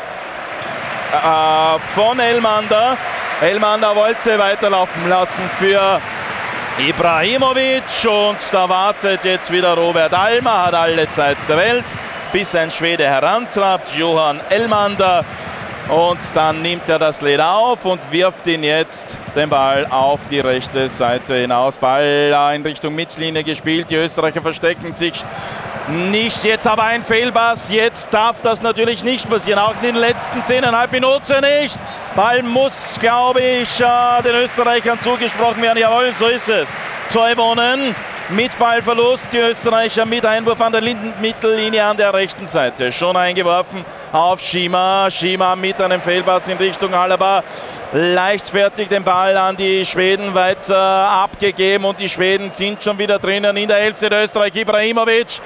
von Elmander. Elmander wollte weiterlaufen lassen für Ibrahimovic und da wartet jetzt wieder Robert Alma, hat alle Zeit der Welt, bis ein Schwede herantrabt, Johan Elmander. Und dann nimmt er das Leder auf und wirft ihn jetzt den Ball auf die rechte Seite hinaus. Ball in Richtung Mittellinie gespielt. Die Österreicher verstecken sich nicht. Jetzt aber ein Fehlpass. Jetzt darf das natürlich nicht passieren. Auch in den letzten 10,5 Minuten nicht. Ball muss, glaube ich, den Österreichern zugesprochen werden. Jawohl, so ist es. Toivonen mit Ballverlust. Die Österreicher mit Einwurf an der Mittellinie an der rechten Seite. Schon eingeworfen auf Schima. Schima mit einem Fehlpass in Richtung Alaba. Leichtfertig den Ball an die Schweden weiter abgegeben und die Schweden sind schon wieder drinnen in der Hälfte der Österreich. Ibrahimovic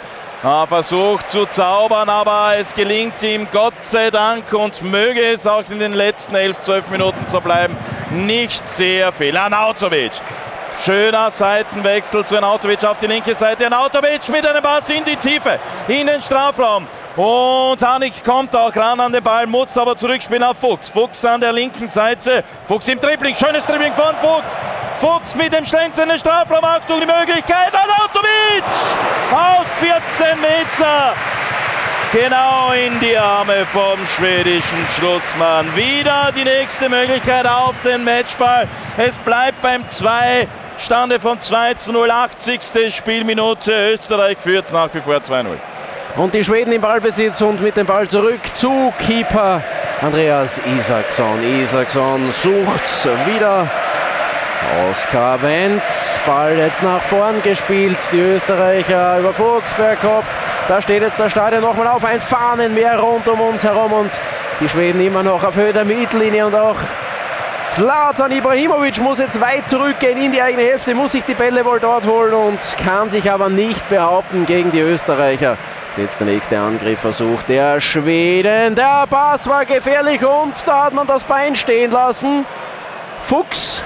versucht zu zaubern, aber es gelingt ihm Gott sei Dank und möge es auch in den letzten 11-12 Minuten so bleiben, nicht sehr viel. Arnautovic. Schöner Seitenwechsel zu Arnautovic auf die linke Seite. Arnautovic mit einem Pass in die Tiefe, in den Strafraum. Und Hanik kommt auch ran an den Ball, muss aber zurückspielen auf Fuchs. Fuchs an der linken Seite. Fuchs im Dribbling, schönes Dribbling von Fuchs. Fuchs mit dem Schlenzer in den Strafraum. Achtung, die Möglichkeit. Arnautovic aus 14 Meter. Genau in die Arme vom schwedischen Schlussmann. Wieder die nächste Möglichkeit auf den Matchball. Es bleibt beim 2. Stande von 2:0, 80. Spielminute. Österreich führt nach wie vor 2:0.
Und die Schweden im Ballbesitz und mit dem Ball zurück zu Keeper Andreas Isaksson. Isaksson sucht wieder Oskar Wenz. Ball jetzt nach vorn gespielt. Die Österreicher über Fuchs per Kopf. Da steht jetzt das Stadion nochmal auf. Ein Fahnenmeer rund um uns herum und die Schweden immer noch auf Höhe der Mittellinie und auch Zlatan Ibrahimovic muss jetzt weit zurückgehen in die eigene Hälfte, muss sich die Bälle wohl dort holen und kann sich aber nicht behaupten gegen die Österreicher. Jetzt der nächste Angriffversuch der Schweden. Der Pass war gefährlich und da hat man das Bein stehen lassen. Fuchs.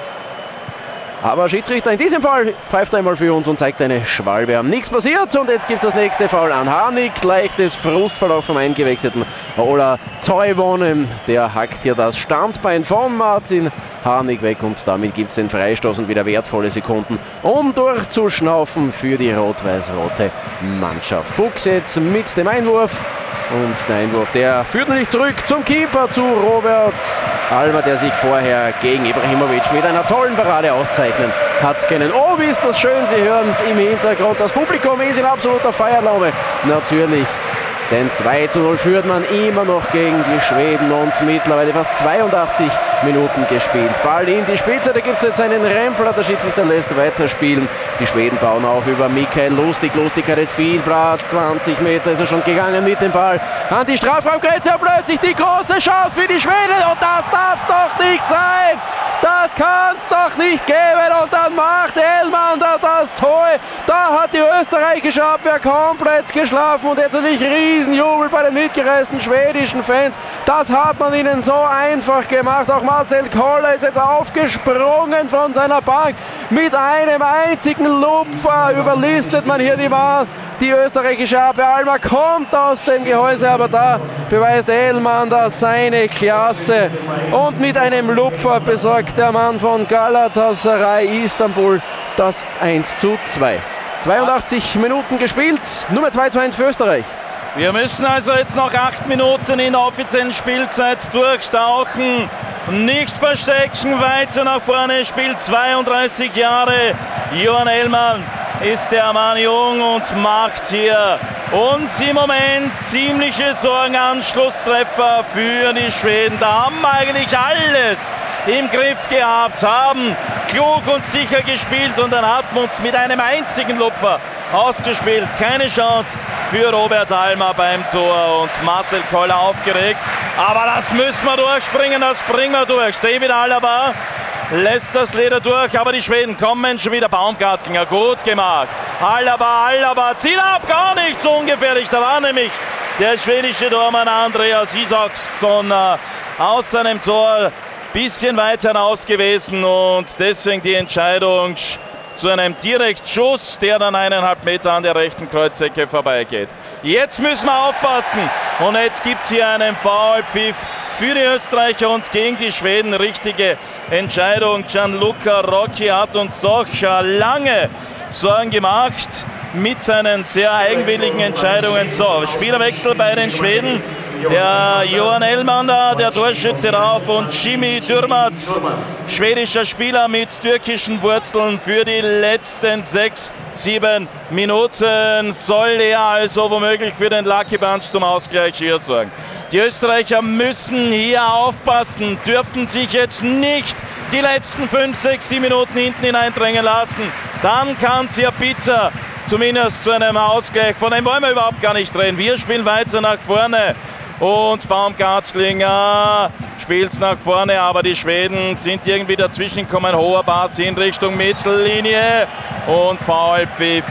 Aber Schiedsrichter in diesem Fall pfeift einmal für uns und zeigt eine Schwalbe an. Nichts passiert und jetzt gibt es das nächste Foul an Hanik. Leichtes Frustverlauf vom eingewechselten Ola Toivonen. Der hackt hier das Standbein von Martin Hanik weg und damit gibt es den Freistoß und wieder wertvolle Sekunden, um durchzuschnaufen für die rot-weiß-rote Mannschaft. Fuchs jetzt mit dem Einwurf. Und der Einwurf, der führt natürlich zurück zum Keeper, zu Robert Almer, der sich vorher gegen Ibrahimovic mit einer tollen Parade auszeichnen hat können. Oh, wie ist das schön, Sie hören es im Hintergrund. Das Publikum ist in absoluter Feierlaune. Natürlich, denn 2:0 führt man immer noch gegen die Schweden und mittlerweile fast 82 Minuten gespielt. Ball in die Spitze, da gibt es jetzt einen Rempler, der Schiedsrichter lässt weiterspielen. Die Schweden bauen auf über Mikael Lustig. Lustig hat jetzt viel Platz, 20 Meter ist er schon gegangen mit dem Ball an die Strafraumgrenze und plötzlich die große Chance für die Schweden und das darf doch nicht sein! Das kann es doch nicht geben und dann macht Elmander das Tor. Da hat die österreichische Abwehr komplett geschlafen und jetzt natürlich Riesenjubel bei den mitgereisten schwedischen Fans. Das hat man ihnen so einfach gemacht. Auch Marcel Koller ist jetzt aufgesprungen von seiner Bank. Mit einem einzigen Lupfer überlistet man hier die österreichische Abwehr. Almer kommt aus dem Gehäuse, aber da beweist Elmander seine Klasse. Und mit einem Lupfer besorgt der Mann von Galatasaray Istanbul das 1:2. 82 Minuten gespielt, Nummer 2:1 für Österreich.
Wir müssen also jetzt noch 8 Minuten in der offiziellen Spielzeit durchtauchen. Nicht verstecken, weiter nach vorne, spielt 32 Jahre. Johan Elmann ist der Mann jung und macht hier uns im Moment ziemliche Sorgen. Anschlusstreffer für die Schweden. Da haben wir eigentlich alles im Griff gehabt, haben klug und sicher gespielt und dann hat man uns mit einem einzigen Lupfer ausgespielt. Keine Chance für Robert Almer beim Tor und Marcel Koller aufgeregt. Aber das müssen wir durchspringen, das bringen wir durch. David Alaba lässt das Leder durch, aber die Schweden kommen schon wieder. Baumgartlinger, gut gemacht. Alaba zieht ab, gar nicht so ungefährlich. Da war nämlich der schwedische Tormann Andreas Isaksson aus seinem Tor bisschen weiter hinaus gewesen und deswegen die Entscheidung zu einem Direktschuss, der dann 1,5 Meter an der rechten Kreuzecke vorbeigeht. Jetzt müssen wir aufpassen und jetzt gibt es hier einen Foulpfiff für die Österreicher und gegen die Schweden. Richtige Entscheidung. Gianluca Rocchi hat uns doch lange Sorgen gemacht mit seinen sehr eigenwilligen Entscheidungen. So, Spielerwechsel bei den Schweden. Der Johan Elmander, der Torschütze rauf und Jimmy Dürmaz, schwedischer Spieler mit türkischen Wurzeln für die letzten 6-7 Minuten soll er also womöglich für den Lucky Punch zum Ausgleich hier sorgen. Die Österreicher müssen hier aufpassen, dürfen sich jetzt nicht die letzten 5, 6, 7 Minuten hinten hineindrängen lassen. Dann kann es ja bitter zumindest zu einem Ausgleich, von dem wollen wir überhaupt gar nicht reden. Wir spielen weiter nach vorne. Und Baumgartlinger spielt es nach vorne, aber die Schweden sind irgendwie dazwischen gekommen. Hoher Pass in Richtung Mittellinie und Foulpfiff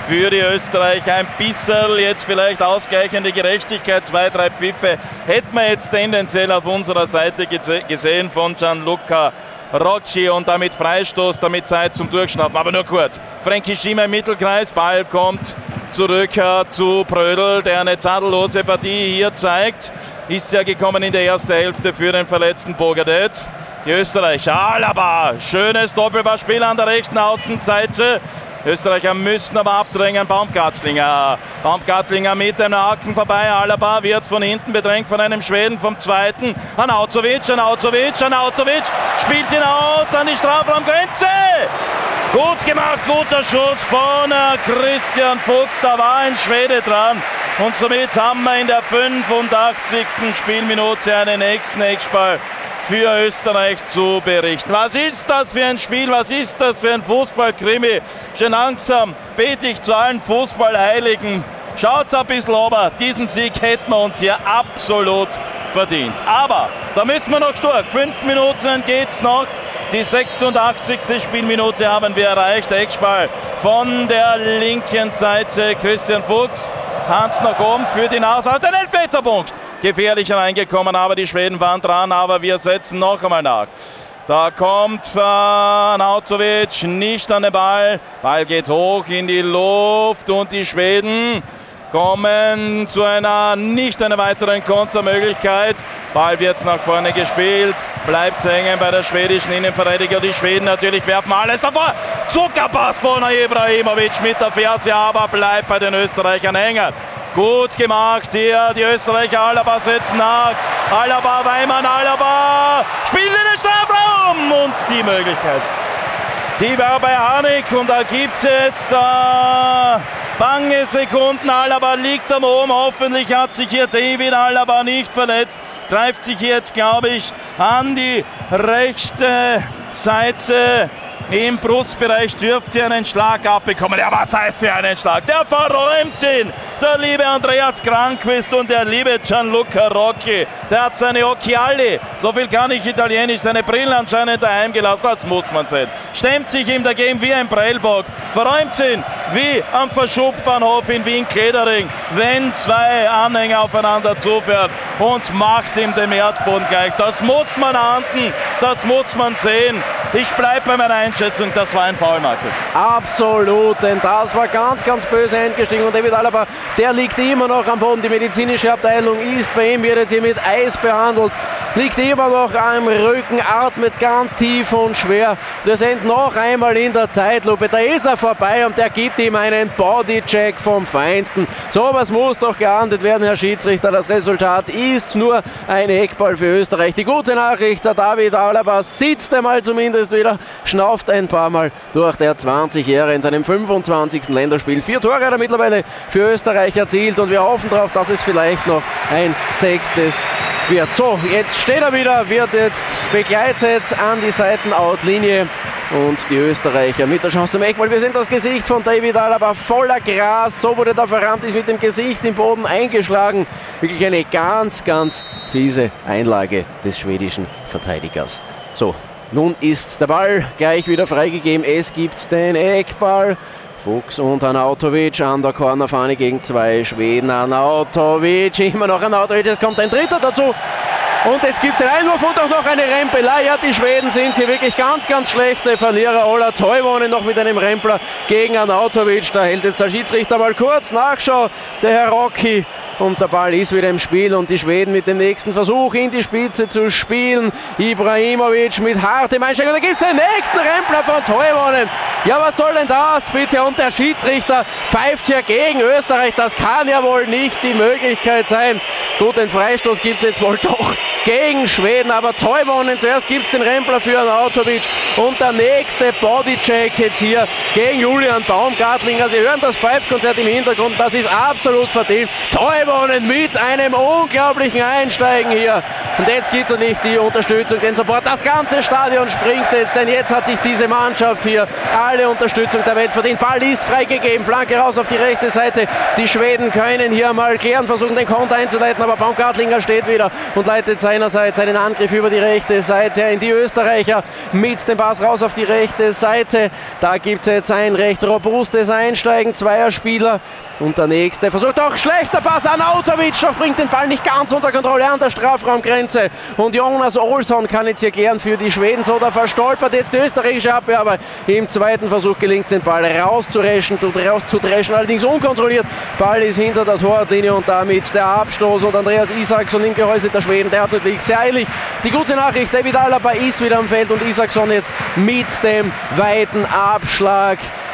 für die Österreicher. Ein bisschen jetzt vielleicht ausgleichende Gerechtigkeit, 2, 3 Pfiffe hätten wir jetzt tendenziell auf unserer Seite gesehen von Gianluca Rocchi und damit Freistoß, damit Zeit zum Durchschnaufen, aber nur kurz. Frankie Schiemer im Mittelkreis, Ball kommt zurück zu Prödl, der eine tadellose Partie hier zeigt. Ist ja gekommen in der ersten Hälfte für den verletzten Bogadec. Die Österreicher, Alaba, schönes Doppelpassspiel an der rechten Außenseite. Die Österreicher müssen aber abdrängen, Baumgartlinger mit einem Haken vorbei, Alaba wird von hinten bedrängt von einem Schweden, vom zweiten, Arnautovic, spielt ihn aus an die Strafraumgrenze. Gut gemacht, guter Schuss von Christian Fuchs, da war ein Schwede dran und somit haben wir in der 85. Spielminute einen nächsten Eckball für Österreich zu berichten. Was ist das für ein Spiel, was ist das für ein Fußballkrimi? Schon langsam bete ich zu allen Fußballheiligen. Schaut's ein bisschen runter, diesen Sieg hätten wir uns hier absolut verdient. Aber da müssen wir noch stark, 5 Minuten geht's noch. Die 86. Spielminute haben wir erreicht. Eckball von der linken Seite. Christian Fuchs, Hand nach oben für die Nase. Den Elfmeterpunkt. Gefährlich reingekommen, aber die Schweden waren dran. Aber wir setzen noch einmal nach. Da kommt Arnautovic nicht an den Ball. Ball geht hoch in die Luft und die Schweden kommen zu einer weiteren Kontermöglichkeit. Ball wird nach vorne gespielt, bleibt hängen bei der schwedischen Innenverteidiger. Die Schweden natürlich werfen alles davor. Zuckerpass von Ibrahimovic mit der Ferse, aber bleibt bei den Österreichern hängen. Gut gemacht hier, die Österreicher. Alaba setzt nach. Alaba, Weimann, Alaba spielt in den Strafraum und die Möglichkeit. Die war bei Harnik und da gibt es jetzt bange Sekunden. Alaba liegt am Oben. Hoffentlich hat sich hier David Alaba nicht verletzt. Greift sich jetzt, glaube ich, an die rechte Seite. Im Brustbereich dürfte er einen Schlag abbekommen. Ja, was heißt für einen Schlag? Der verräumt ihn. Der liebe Andreas Granqvist und der liebe Gianluca Rocchi. Der hat seine Occhiali, so viel kann ich Italienisch, seine Brillen anscheinend daheim gelassen. Das muss man sehen. Stemmt sich ihm dagegen wie ein Prellbock. Verräumt ihn wie am Verschubbahnhof in Wien-Kledering, wenn 2 Anhänger aufeinander zufahren und macht ihm den Erdboden gleich. Das muss man ahnden, das muss man sehen. Ich bleibe bei meiner Einschätzung, das war ein Foul, Markus.
Absolut, denn das war ganz, ganz böse eingestiegen und David Alaba, der liegt immer noch am Boden. Die medizinische Abteilung ist bei ihm, wird jetzt hier mit Eis behandelt, liegt immer noch am Rücken, atmet ganz tief und schwer. Wir sehen es noch einmal in der Zeitlupe, da ist er vorbei und der gibt ihm einen Bodycheck vom Feinsten. Sowas muss doch geahndet werden, Herr Schiedsrichter. Das Resultat ist nur ein Eckball für Österreich. Die gute Nachricht, der David Alaba sitzt einmal zumindest wieder, schnauft ein paar Mal durch. Der 20-Jährige in seinem 25. Länderspiel. 4 Tore hat er mittlerweile für Österreich erzielt und wir hoffen darauf, dass es vielleicht noch ein 6. wird. So, jetzt steht er wieder, wird jetzt begleitet an die Seitenauslinie und die Österreicher mit der Chance zum Eckball. Wir sehen das Gesicht von David Alaba voller Gras. So wurde der Ferrantis mit dem Gesicht im Boden eingeschlagen. Wirklich eine ganz, ganz fiese Einlage des schwedischen Verteidigers. So, nun ist der Ball gleich wieder freigegeben. Es gibt den Eckball. Fuchs und Arnautovic an der Cornerfahne gegen 2 Schweden. Arnautovic, immer noch Arnautovic, es kommt ein dritter dazu. Und jetzt gibt es einen Einwurf und auch noch eine Rempelei. Ja, die Schweden sind hier wirklich ganz, ganz schlechte Verlierer. Ola Toivonen noch mit einem Rempler gegen Arnautovic. Da hält jetzt der Schiedsrichter mal kurz Nachschau, der Herr Rocchi. Und der Ball ist wieder im Spiel und die Schweden mit dem nächsten Versuch in die Spitze zu spielen. Ibrahimovic mit hartem Einsteigen. Und da gibt es den nächsten Rempler von Toivonen. Ja, was soll denn das bitte? Und der Schiedsrichter pfeift hier gegen Österreich. Das kann ja wohl nicht die Möglichkeit sein. Gut, den Freistoß gibt es jetzt wohl doch gegen Schweden. Aber Toivonen, zuerst gibt es den Rempler für Arnautovic. Und der nächste Bodycheck jetzt hier gegen Julian Baumgartlinger. Sie hören das Pfeifkonzert im Hintergrund. Das ist absolut verdient. Toivonen mit einem unglaublichen Einsteigen hier. Und jetzt gibt es nicht die Unterstützung, den Support. Das ganze Stadion springt jetzt, denn jetzt hat sich diese Mannschaft hier alle Unterstützung der Welt verdient. Ball ist freigegeben, Flanke raus auf die rechte Seite. Die Schweden können hier mal klären, versuchen den Konter einzuleiten, aber Baumgartlinger steht wieder und leitet seinerseits einen Angriff über die rechte Seite in die Österreicher mit dem Pass raus auf die rechte Seite. Da gibt es jetzt ein recht robustes Einsteigen zweier Spieler. Und der nächste versucht auch schlechter Pass an Autovic, doch bringt den Ball nicht ganz unter Kontrolle an der Strafraumgrenze. Und Jonas Olsson kann jetzt hier klären für die Schweden. So, da verstolpert jetzt die österreichische Abwehr, aber im zweiten Versuch gelingt es, den Ball rauszudreschen, allerdings unkontrolliert. Ball ist hinter der Torlinie und damit der Abstoß. Und Andreas Isaksson im Gehäuse der Schweden derzeit liegt sehr eilig. Die gute Nachricht, David Alaba ist wieder am Feld und Isaksson jetzt mit dem weiten Abschlag.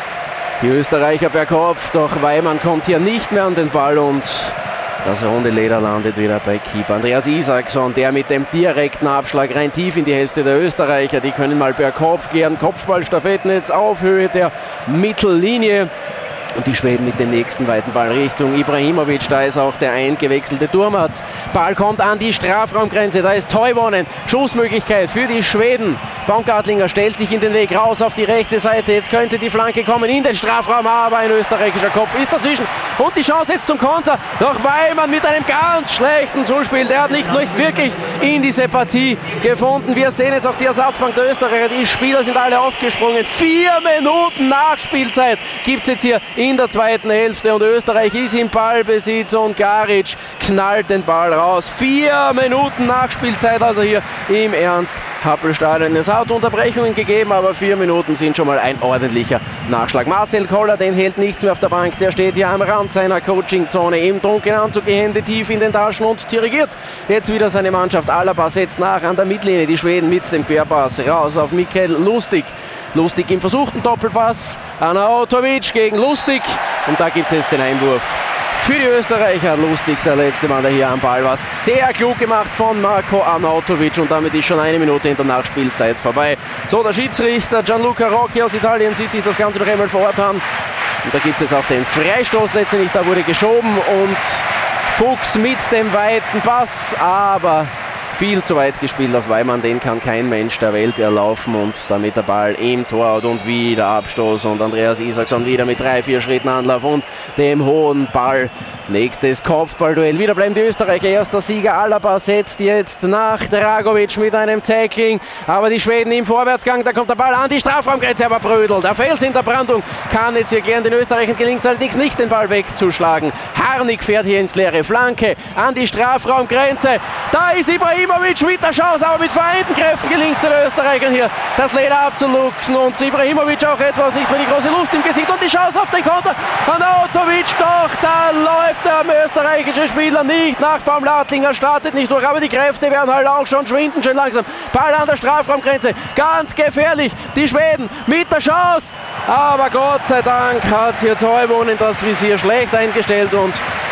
Die Österreicher per Kopf, doch Weimann kommt hier nicht mehr an den Ball und das runde Leder landet wieder bei Keeper Andreas Isaksson, der mit dem direkten Abschlag rein tief in die Hälfte der Österreicher. Die können mal per Kopf gehen, Kopfballstaffetten jetzt auf Höhe der Mittellinie. Und die Schweden mit dem nächsten weiten Ball Richtung Ibrahimovic. Da ist auch der eingewechselte Durmaz. Ball kommt an die Strafraumgrenze. Da ist Toivonen. Schussmöglichkeit für die Schweden. Baumgartlinger stellt sich in den Weg raus auf die rechte Seite. Jetzt könnte die Flanke kommen in den Strafraum. Aber ein österreichischer Kopf ist dazwischen. Und die Chance jetzt zum Konter. Doch Weimann mit einem ganz schlechten Zuspiel. Der hat nicht wirklich in diese Partie gefunden. Wir sehen jetzt auch die Ersatzbank der Österreicher. Die Spieler sind alle aufgesprungen. 4 Minuten Nachspielzeit gibt es jetzt hier in der zweiten Hälfte und Österreich ist im Ballbesitz und Garic knallt den Ball raus. 4 Minuten Nachspielzeit also hier im Ernst-Happel-Stadion. Es hat Unterbrechungen gegeben, aber 4 Minuten sind schon mal ein ordentlicher Nachschlag. Marcel Koller, den hält nichts mehr auf der Bank. Der steht hier am Rand seiner Coachingzone im dunklen Anzug, die Hände tief in den Taschen und dirigiert jetzt wieder seine Mannschaft. Alaba setzt nach an der Mittellinie. Die Schweden mit dem Querpass raus auf Mikael Lustig. Lustig im versuchten Doppelpass. Arnautovic gegen Lustig. Und da gibt es jetzt den Einwurf für die Österreicher. Lustig, der letzte Mann, der hier am Ball war. Sehr klug gemacht von Marco Arnautovic. Und damit ist schon 1 Minute in der Nachspielzeit vorbei. So, der Schiedsrichter Gianluca Rocchi aus Italien sieht sich das Ganze noch einmal vor Ort an. Und da gibt es jetzt auch den Freistoß letztendlich. Da wurde geschoben und Fuchs mit dem weiten Pass. Aber viel zu weit gespielt auf Weimann, den kann kein Mensch der Welt erlaufen und damit der Ball im Tor und wieder Abstoß und Andreas Isaksson wieder mit 3-4 Schritten Anlauf und dem hohen Ball. Nächstes Kopfballduell. Wieder bleiben die Österreicher. Erster Sieger Alaba setzt jetzt nach Dragovic mit einem Tackling. Aber die Schweden im Vorwärtsgang. Da kommt der Ball an die Strafraumgrenze. Aber Brödel, der Fels in der Brandung, kann jetzt hier klären. Den Österreichern gelingt es allerdings nicht, den Ball wegzuschlagen. Harnik fährt hier ins leere. Flanke an die Strafraumgrenze. Da ist Ibrahimovic mit der Chance. Aber mit vereinten Kräften gelingt es den Österreichern hier, das Leder abzuluxen. Und Ibrahimovic auch etwas, nicht mehr die große Lust im Gesicht. Und die Chance auf den Konter. Arnautovic, doch, da läuft der österreichische Spieler nicht nach. Baumgartlinger startet nicht durch, aber die Kräfte werden halt auch schon schwinden, schön langsam. Ball an der Strafraumgrenze, ganz gefährlich, die Schweden mit der Chance, aber Gott sei Dank hat hier Toivonen das Visier schlecht eingestellt und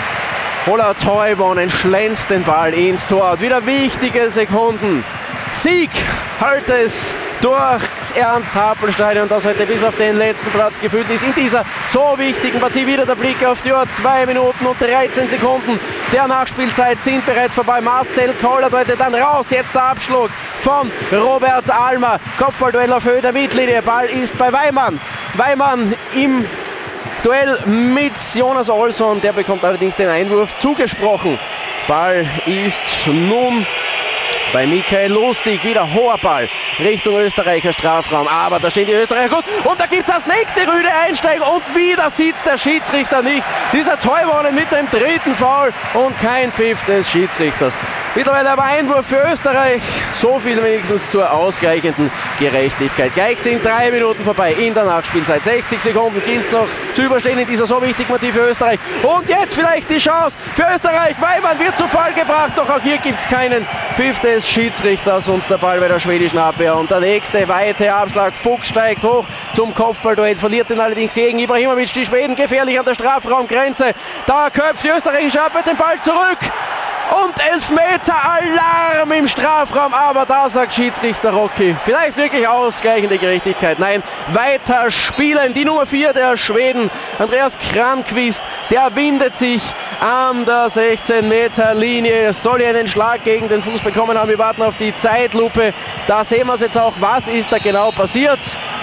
Ola Toivonen schlänzt den Ball ins Tor. Wieder wichtige Sekunden. Sieg hält es durchs Ernst-Happel-Stadion, das heute bis auf den letzten Platz gefüllt ist. In dieser so wichtigen Partie wieder der Blick auf die Uhr. 2 Minuten und 13 Sekunden der Nachspielzeit sind bereits vorbei. Marcel Koller deutet dann raus. Jetzt der Abschlag von Robert Almer. Kopfballduell auf Höhe der Mittellinie. Ball ist bei Weimann. Weimann im Duell mit Jonas Olsson. Der bekommt allerdings den Einwurf zugesprochen. Ball ist nun bei Mikael Lustig, wieder hoher Ball Richtung Österreicher Strafraum, aber da stehen die Österreicher gut und da gibt es das nächste rüde Einsteigen und wieder sieht der Schiedsrichter nicht. Dieser Toivonen mit dem 3. Foul und kein Pfiff des Schiedsrichters. Mittlerweile aber Einwurf für Österreich, so viel wenigstens zur ausgleichenden Gerechtigkeit. Gleich sind 3 Minuten vorbei in der Nachspielzeit. 60 Sekunden gilt es noch zu überstehen in dieser so wichtigen Partie für Österreich. Und jetzt vielleicht die Chance für Österreich. Weimann wird zu Fall gebracht, doch auch hier gibt es keinen Pfiff des Schiedsrichters und der Ball bei der schwedischen Abwehr. Und der nächste weite Abschlag. Fuchs steigt hoch zum Kopfballduell, verliert den allerdings gegen Ibrahimovic. Die Schweden gefährlich an der Strafraumgrenze. Da köpft die österreichische Abwehr den Ball zurück. Und Elfmeter, Alarm im Strafraum, aber da sagt Schiedsrichter Rocchi, vielleicht wirklich ausgleichende Gerechtigkeit. Nein, weiter spielen. Die Nummer 4 der Schweden, Andreas Kranqvist, der windet sich an der 16-Meter-Linie. Soll hier einen Schlag gegen den Fuß bekommen haben. Wir warten auf die Zeitlupe. Da sehen wir es jetzt auch. Was ist da genau passiert?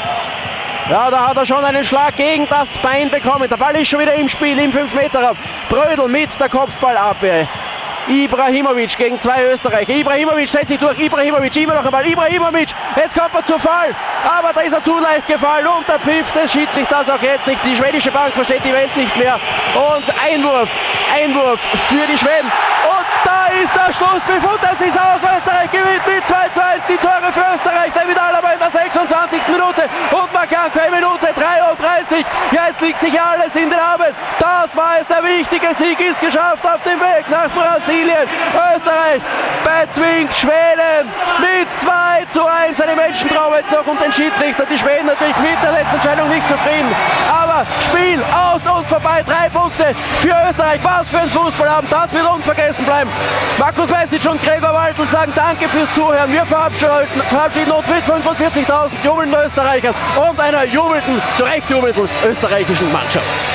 Ja, da hat er schon einen Schlag gegen das Bein bekommen. Der Ball ist schon wieder im Spiel, im 5-Meter-Raum. Brödel mit der Kopfballabwehr. Ibrahimovic gegen 2 Österreicher. Ibrahimovic setzt sich durch. Ibrahimovic immer noch einmal. Ibrahimovic. Jetzt kommt er zu Fall. Aber da ist er zu leicht gefallen. Und der Pfiff des Schiedsrichters auch jetzt nicht. Die schwedische Bank versteht die Welt nicht mehr. Und Einwurf für die Schweden. Und da ist der Schlusspfiff. Und das ist aus. Österreich gewinnt mit 2:1 die Tore für Österreich. David Alaba in der 26. Minute. Und Marcianco in Minute 33. Ja, es liegt sich alles in den Armen. Das war es. Der wichtige Sieg ist geschafft auf dem Weg nach Brasilien. Österreich bezwingt Schweden mit 2:1. Eine Menschentraum jetzt noch um den Schiedsrichter. Die Schweden natürlich mit der letzten Entscheidung nicht zufrieden. Aber Spiel aus und vorbei. 3 Punkte für Österreich. Was für ein Fußballabend. Das wird unvergessen bleiben. Markus Mesic und Gregor Waldl sagen danke fürs Zuhören. Wir verabschieden uns mit 45.000 jubelnden Österreichern und einer zu Recht jubelnden österreichischen Mannschaft.